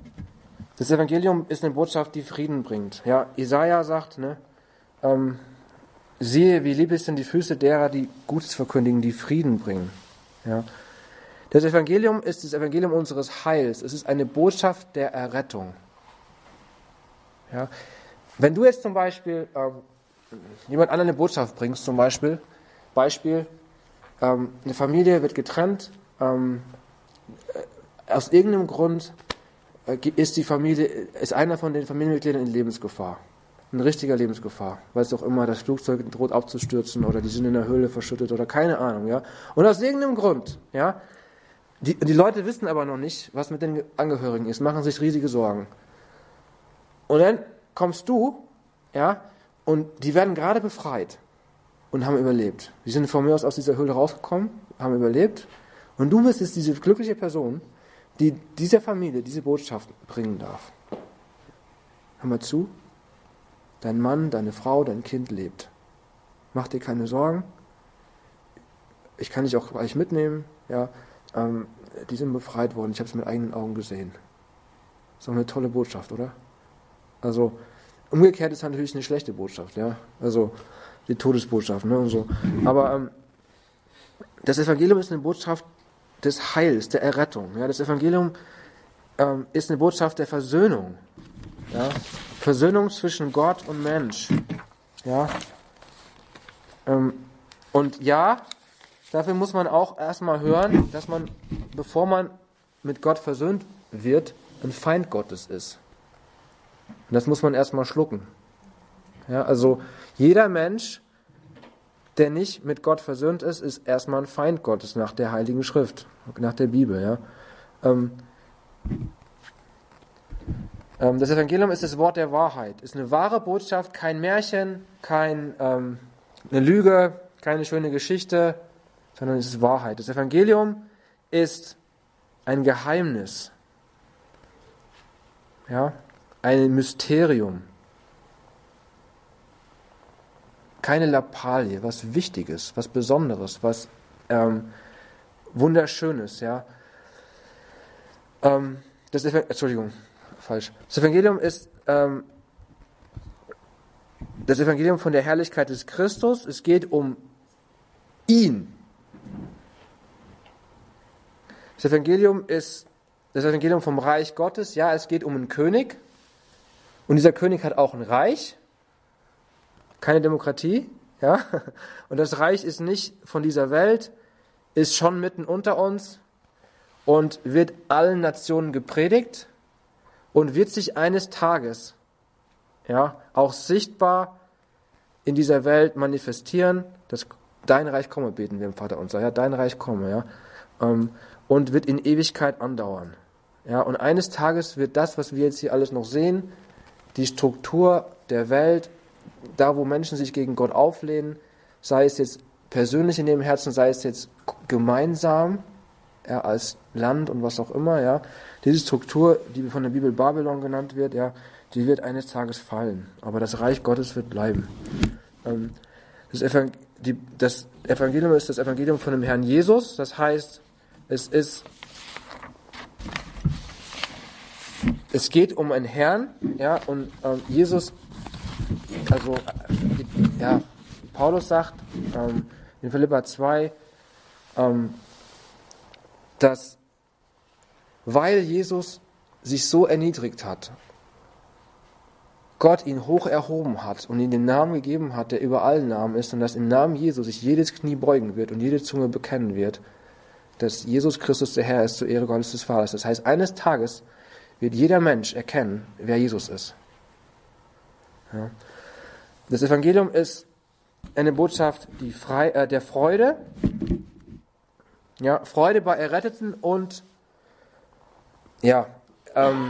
das Evangelium ist eine Botschaft, die Frieden bringt. Ja, Jesaja sagt, ne, ähm, siehe, wie lieb sind die Füße derer, die Gutes verkündigen, die Frieden bringen. Ja. Das Evangelium ist das Evangelium unseres Heils. Es ist eine Botschaft der Errettung. Ja. Wenn du jetzt zum Beispiel ähm, jemand anderen eine Botschaft bringst, zum Beispiel, Beispiel, ähm, eine Familie wird getrennt, ähm, aus irgendeinem Grund äh, ist die Familie, ist einer von den Familienmitgliedern in Lebensgefahr. In richtiger Lebensgefahr. Weiß auch immer, das Flugzeug droht abzustürzen oder die sind in der Höhle verschüttet oder keine Ahnung, ja. Und aus irgendeinem Grund, ja, die, die Leute wissen aber noch nicht, was mit den Angehörigen ist, machen sich riesige Sorgen. Und dann kommst du, ja, und die werden gerade befreit und haben überlebt. Die sind von mir aus aus dieser Höhle rausgekommen, haben überlebt. Und du bist jetzt diese glückliche Person, die dieser Familie diese Botschaft bringen darf. Hör mal zu. Dein Mann, deine Frau, dein Kind lebt. Mach dir keine Sorgen. Ich kann dich auch gleich mitnehmen. Ja, ähm, die sind befreit worden. Ich habe es mit eigenen Augen gesehen. Das ist doch eine tolle Botschaft, oder? Also, umgekehrt ist natürlich eine schlechte Botschaft. Ja, also die Todesbotschaft, ne, und so. Aber ähm, das Evangelium ist eine Botschaft des Heils, der Errettung. Ja, das Evangelium ähm, ist eine Botschaft der Versöhnung. Ja, Versöhnung zwischen Gott und Mensch. Ja, ähm, und ja, dafür muss man auch erstmal hören, dass man, bevor man mit Gott versöhnt wird, ein Feind Gottes ist. Und das muss man erstmal schlucken. Ja, also jeder Mensch, der nicht mit Gott versöhnt ist, ist erstmal ein Feind Gottes nach der Heiligen Schrift, nach der Bibel. Ja. Ähm, ähm, das Evangelium ist das Wort der Wahrheit, ist eine wahre Botschaft, kein Märchen, kein, ähm, eine Lüge, keine schöne Geschichte, sondern es ist Wahrheit. Das Evangelium ist ein Geheimnis, ja, ein Mysterium. Keine Lappalie, was Wichtiges, was Besonderes, was ähm, Wunderschönes, ja. Ähm, das Ev- Entschuldigung, falsch. Das Evangelium ist ähm, das Evangelium von der Herrlichkeit des Christus. Es geht um ihn. Das Evangelium ist das Evangelium vom Reich Gottes. Ja, es geht um einen König. Und dieser König hat auch ein Reich. Keine Demokratie, ja. Und das Reich ist nicht von dieser Welt, ist schon mitten unter uns und wird allen Nationen gepredigt und wird sich eines Tages, ja, auch sichtbar in dieser Welt manifestieren. Dass dein Reich komme, beten wir im Vater unser, ja, dein Reich komme, ja, und wird in Ewigkeit andauern, ja. Und eines Tages wird das, was wir jetzt hier alles noch sehen, die Struktur der Welt, da wo Menschen sich gegen Gott auflehnen, sei es jetzt persönlich in ihrem Herzen, sei es jetzt gemeinsam, ja, als Land und was auch immer, ja, diese Struktur, die von der Bibel Babylon genannt wird, ja, die wird eines Tages fallen, aber das Reich Gottes wird bleiben. Ähm, das, Evangel- die, das Evangelium ist das Evangelium von dem Herrn Jesus, das heißt, es ist es geht um einen Herrn, ja, und ähm, Jesus, also, ja, Paulus sagt ähm, in Philipper zwei, ähm, dass weil Jesus sich so erniedrigt hat, Gott ihn hoch erhoben hat und ihm den Namen gegeben hat, der über allen Namen ist, und dass im Namen Jesus sich jedes Knie beugen wird und jede Zunge bekennen wird, dass Jesus Christus der Herr ist zur Ehre Gottes des Vaters. Das heißt, eines Tages wird jeder Mensch erkennen, wer Jesus ist. Ja. Das Evangelium ist eine Botschaft die Frei, äh, der Freude, ja, Freude bei Erretteten und ja, ähm,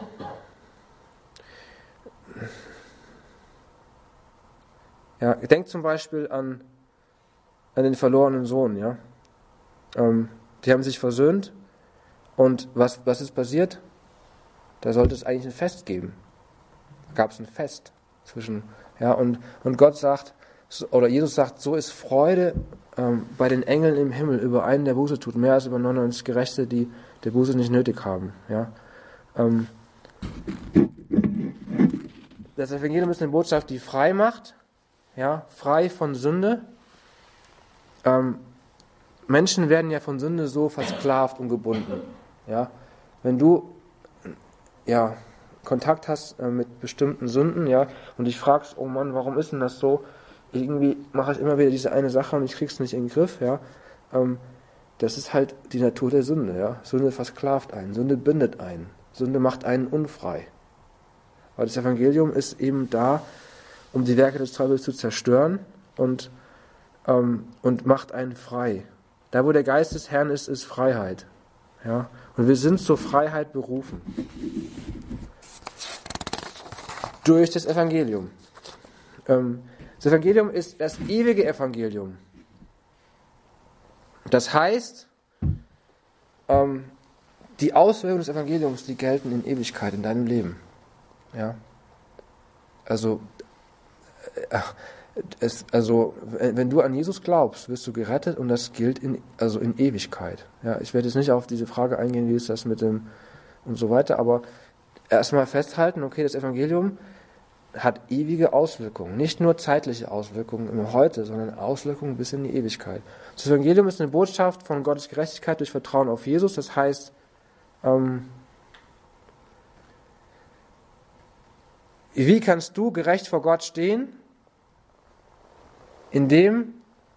ja, denkt zum Beispiel an, an den verlorenen Sohn, ja. Ähm, die haben sich versöhnt und was, was ist passiert? Da sollte es eigentlich ein Fest geben. Da gab es ein Fest zwischen, ja, und, und Gott sagt, oder Jesus sagt, so ist Freude ähm, bei den Engeln im Himmel über einen, der Buße tut, mehr als über neunundneunzig Gerechte, die der Buße nicht nötig haben. Ja. Ähm, das Evangelium ist eine Botschaft, die frei macht, ja, frei von Sünde. Ähm, Menschen werden ja von Sünde so versklavt und gebunden. Ja? Wenn du ja, Kontakt hast äh, mit bestimmten Sünden, ja, und dich fragst, oh Mann, warum ist denn das so? Irgendwie mache ich immer wieder diese eine Sache und ich krieg's nicht in den Griff, ja. Ähm, das ist halt die Natur der Sünde, ja. Sünde versklavt einen, Sünde bindet einen, Sünde macht einen unfrei. Aber das Evangelium ist eben da, um die Werke des Teufels zu zerstören und, ähm, und macht einen frei. Da, wo der Geist des Herrn ist, ist Freiheit. Ja? Und wir sind zur Freiheit berufen. Durch das Evangelium. Ähm, das Evangelium ist das ewige Evangelium. Das heißt, ähm, die Auswirkungen des Evangeliums, die gelten in Ewigkeit in deinem Leben. Ja? Also, äh, es, also, wenn du an Jesus glaubst, wirst du gerettet und das gilt in, also in Ewigkeit. Ja, ich werde jetzt nicht auf diese Frage eingehen, wie ist das mit dem und so weiter, aber erstmal festhalten, okay, das Evangelium hat ewige Auswirkungen, nicht nur zeitliche Auswirkungen im Heute, sondern Auswirkungen bis in die Ewigkeit. Das Evangelium ist eine Botschaft von Gottes Gerechtigkeit durch Vertrauen auf Jesus, das heißt, ähm, wie kannst du gerecht vor Gott stehen? Indem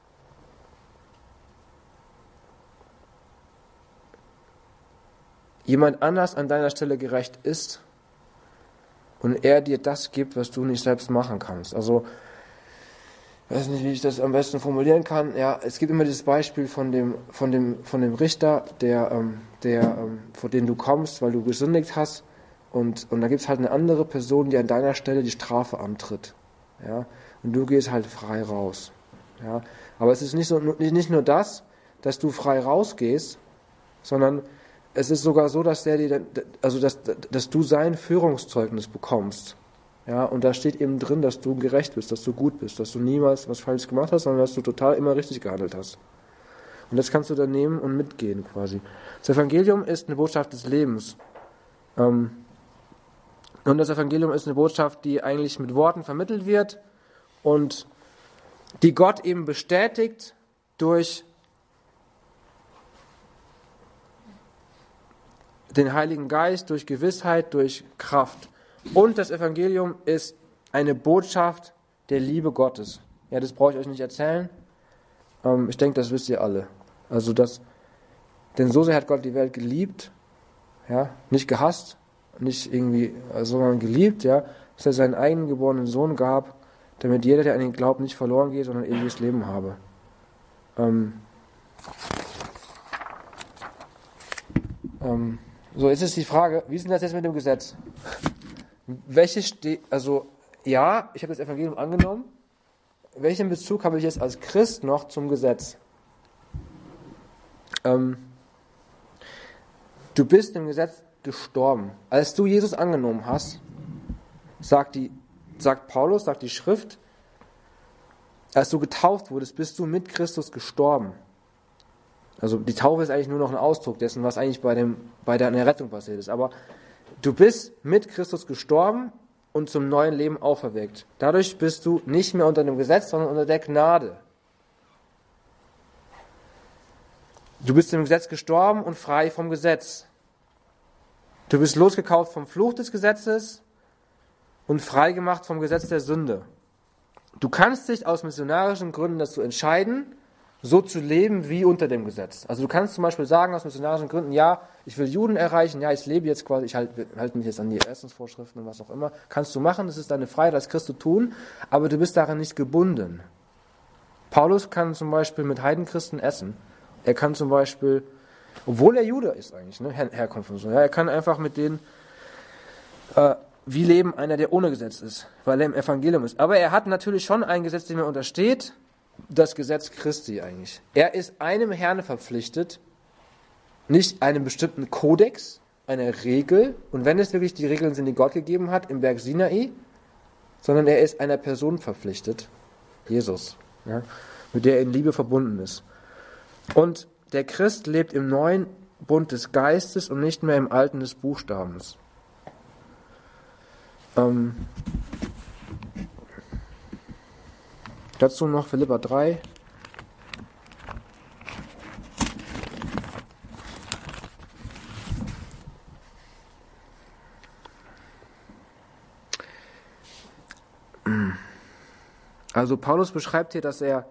jemand anders an deiner Stelle gerecht ist und er dir das gibt, was du nicht selbst machen kannst. Also, ich weiß nicht, wie ich das am besten formulieren kann. Ja, es gibt immer dieses Beispiel von dem, von dem, von dem Richter, der, ähm, der, ähm, vor den du kommst, weil du gesündigt hast. Und, und da gibt es halt eine andere Person, die an deiner Stelle die Strafe antritt. Ja, und du gehst halt frei raus. Ja, aber es ist nicht, so, nicht nur das, dass du frei rausgehst, sondern es ist sogar so, dass, der dir, also dass, dass du sein Führungszeugnis bekommst. Ja, und da steht eben drin, dass du gerecht bist, dass du gut bist, dass du niemals was Falsches gemacht hast, sondern dass du total immer richtig gehandelt hast. Und das kannst du dann nehmen und mitgehen quasi. Das Evangelium ist eine Botschaft des Lebens. Ähm, und das Evangelium ist eine Botschaft, die eigentlich mit Worten vermittelt wird und die Gott eben bestätigt durch den Heiligen Geist, durch Gewissheit, durch Kraft. Und das Evangelium ist eine Botschaft der Liebe Gottes. Ja, das brauche ich euch nicht erzählen. Ähm, ich denke, das wisst ihr alle. Also das, denn so sehr hat Gott die Welt geliebt, ja, nicht gehasst, nicht irgendwie, sondern geliebt, ja, dass er seinen eigenen geborenen Sohn gab, damit jeder, der an ihn glaubt, nicht verloren geht, sondern ewiges Leben habe. Ähm, ähm, so, jetzt ist die Frage, wie ist denn das jetzt mit dem Gesetz? Welche steht, also, ja, ich habe das Evangelium angenommen. Welchen Bezug habe ich jetzt als Christ noch zum Gesetz? Ähm, du bist im Gesetz gestorben. Als du Jesus angenommen hast, sagt, die, sagt Paulus, sagt die Schrift, als du getauft wurdest, bist du mit Christus gestorben. Also die Taufe ist eigentlich nur noch ein Ausdruck dessen, was eigentlich bei, dem, bei der Errettung passiert ist. Aber du bist mit Christus gestorben und zum neuen Leben auferweckt. Dadurch bist du nicht mehr unter dem Gesetz, sondern unter der Gnade. Du bist im Gesetz gestorben und frei vom Gesetz. Du bist losgekauft vom Fluch des Gesetzes und frei gemacht vom Gesetz der Sünde. Du kannst dich aus missionarischen Gründen dazu entscheiden, so zu leben wie unter dem Gesetz. Also du kannst zum Beispiel sagen aus missionarischen Gründen, ja, ich will Juden erreichen, ja, ich lebe jetzt quasi, ich halte, halte mich jetzt an die Essensvorschriften und was auch immer. Kannst du machen, das ist deine Freiheit als Christ zu tun, aber du bist daran nicht gebunden. Paulus kann zum Beispiel mit Heidenchristen essen. Er kann zum Beispiel, obwohl er Jude ist eigentlich, ne, Her- Herkunft und so, ja, er kann einfach mit denen äh, wie leben einer, der ohne Gesetz ist, weil er im Evangelium ist. Aber er hat natürlich schon ein Gesetz, dem er untersteht, das Gesetz Christi eigentlich. Er ist einem Herrn verpflichtet, nicht einem bestimmten Kodex, einer Regel, und wenn es wirklich die Regeln sind, die Gott gegeben hat im Berg Sinai, sondern er ist einer Person verpflichtet, Jesus, ja, mit der er in Liebe verbunden ist. Und der Christ lebt im neuen Bund des Geistes und nicht mehr im alten des Buchstabens. Ähm Dazu noch Philipper drei. Also Paulus beschreibt hier, dass er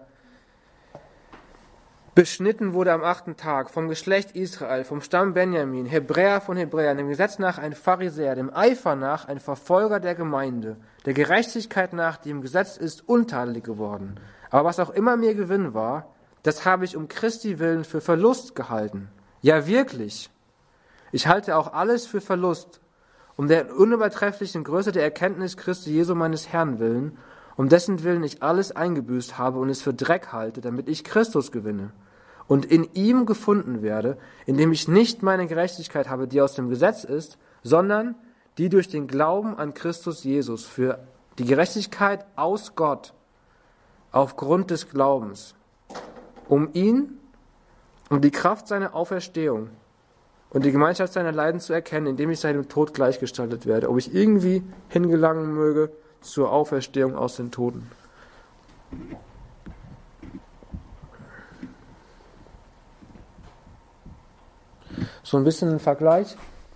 beschnitten wurde am achten Tag, vom Geschlecht Israel, vom Stamm Benjamin, Hebräer von Hebräern, dem Gesetz nach ein Pharisäer, dem Eifer nach ein Verfolger der Gemeinde, der Gerechtigkeit nach, die im Gesetz ist, untadelig geworden. Aber was auch immer mir Gewinn war, das habe ich um Christi willen für Verlust gehalten. Ja, wirklich. Ich halte auch alles für Verlust, um der unübertrefflichen Größe der Erkenntnis Christi Jesu meines Herrn willen, um dessen Willen ich alles eingebüßt habe und es für Dreck halte, damit ich Christus gewinne und in ihm gefunden werde, indem ich nicht meine Gerechtigkeit habe, die aus dem Gesetz ist, sondern die durch den Glauben an Christus Jesus, für die Gerechtigkeit aus Gott, aufgrund des Glaubens, um ihn, um die Kraft seiner Auferstehung und die Gemeinschaft seiner Leiden zu erkennen, indem ich seinem Tod gleichgestaltet werde, ob ich irgendwie hingelangen möge zur Auferstehung aus den Toten. So ein bisschen ein Vergleich.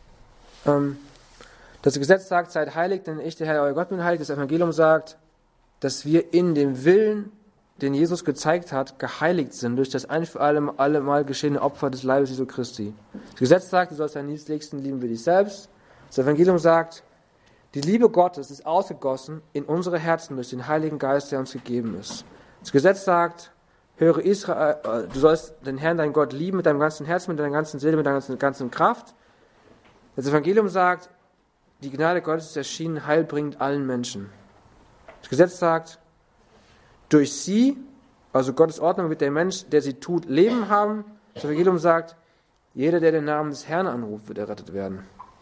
Das Gesetz sagt, seid heilig, denn ich, der Herr, euer Gott, bin heilig. Das Evangelium sagt, dass wir in dem Willen, den Jesus gezeigt hat, geheiligt sind durch das ein für alle, alle Mal geschehene Opfer des Leibes Jesu Christi. Das Gesetz sagt, du sollst deinen Nächsten lieben wie dich selbst. Das Evangelium sagt, die Liebe Gottes ist ausgegossen in unsere Herzen durch den Heiligen Geist, der uns gegeben ist. Das Gesetz sagt, höre Israel, äh, du sollst den Herrn, deinen Gott, lieben mit deinem ganzen Herzen, mit deiner ganzen Seele, mit deiner ganzen, ganzen Kraft. Das Evangelium sagt, die Gnade Gottes ist erschienen, heilbringend allen Menschen. Das Gesetz sagt, durch sie, also Gottes Ordnung, wird der Mensch, der sie tut, Leben haben. Das Evangelium sagt, jeder, der den Namen des Herrn anruft, wird errettet werden.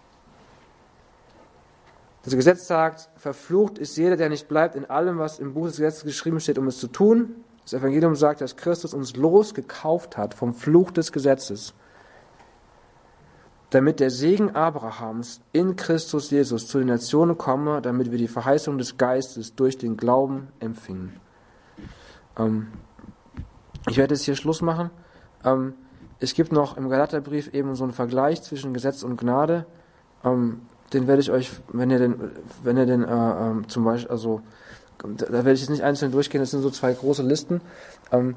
Das Gesetz sagt, verflucht ist jeder, der nicht bleibt in allem, was im Buch des Gesetzes geschrieben steht, um es zu tun. Das Evangelium sagt, dass Christus uns losgekauft hat vom Fluch des Gesetzes, damit der Segen Abrahams in Christus Jesus zu den Nationen komme, damit wir die Verheißung des Geistes durch den Glauben empfingen. Ähm, ich werde jetzt hier Schluss machen. Ähm, es gibt noch im Galaterbrief eben so einen Vergleich zwischen Gesetz und Gnade. Ähm, Den werde ich euch, wenn ihr den, wenn ihr den äh, ähm, zum Beispiel, also da, da werde ich jetzt nicht einzeln durchgehen, das sind so zwei große Listen. Ähm,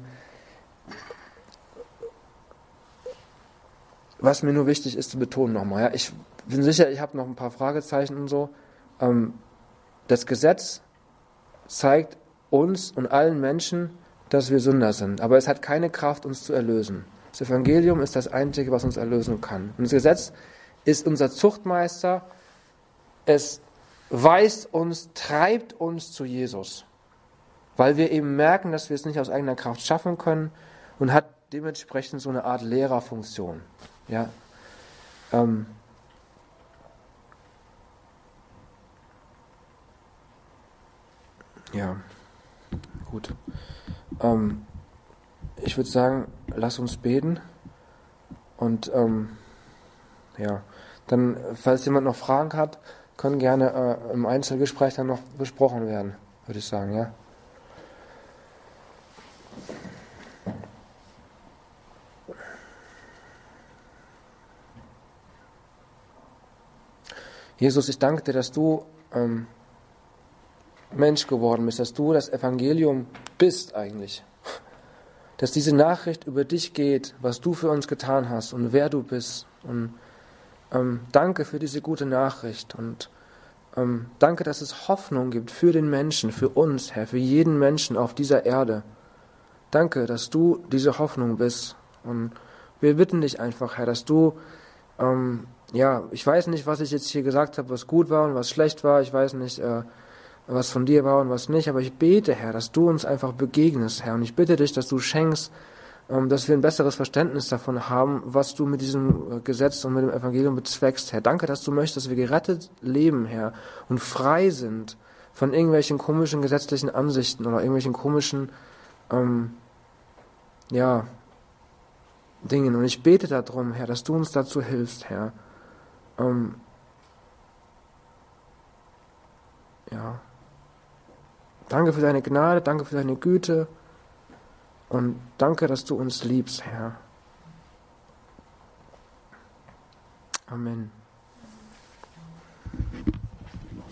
was mir nur wichtig ist zu betonen nochmal, ja, ich bin sicher, ich habe noch ein paar Fragezeichen und so. Ähm, das Gesetz zeigt uns und allen Menschen, dass wir Sünder sind, aber es hat keine Kraft, uns zu erlösen. Das Evangelium ist das Einzige, was uns erlösen kann. Und das Gesetz ist unser Zuchtmeister. Es weist uns, treibt uns zu Jesus, weil wir eben merken, dass wir es nicht aus eigener Kraft schaffen können und hat dementsprechend so eine Art Lehrerfunktion. Ja, ähm, ja, gut. Ähm, ich würde sagen, lass uns beten und ähm, ja, dann, falls jemand noch Fragen hat, können gerne äh, im Einzelgespräch dann noch besprochen werden, würde ich sagen, ja. Jesus, ich danke dir, dass du ähm, Mensch geworden bist, dass du das Evangelium bist eigentlich. Dass diese Nachricht über dich geht, was du für uns getan hast und wer du bist. Und ähm, danke für diese gute Nachricht und ähm, danke, dass es Hoffnung gibt für den Menschen, für uns, Herr, für jeden Menschen auf dieser Erde. Danke, dass du diese Hoffnung bist. Und wir bitten dich einfach, Herr, dass du ähm, ja, ich weiß nicht, was ich jetzt hier gesagt habe, was gut war und was schlecht war. Ich weiß nicht, äh, was von dir war und was nicht. Aber ich bete, Herr, dass du uns einfach begegnest, Herr. Und ich bitte dich, dass du schenkst, ähm, dass wir ein besseres Verständnis davon haben, was du mit diesem äh, Gesetz und mit dem Evangelium bezweckst, Herr. Danke, dass du möchtest, dass wir gerettet leben, Herr, und frei sind von irgendwelchen komischen gesetzlichen Ansichten oder irgendwelchen komischen, ähm, ja, Dingen. Und ich bete darum, Herr, dass du uns dazu hilfst, Herr. Ähm, ja, Danke für deine Gnade, danke für deine Güte und danke, dass du uns liebst, Herr. Amen.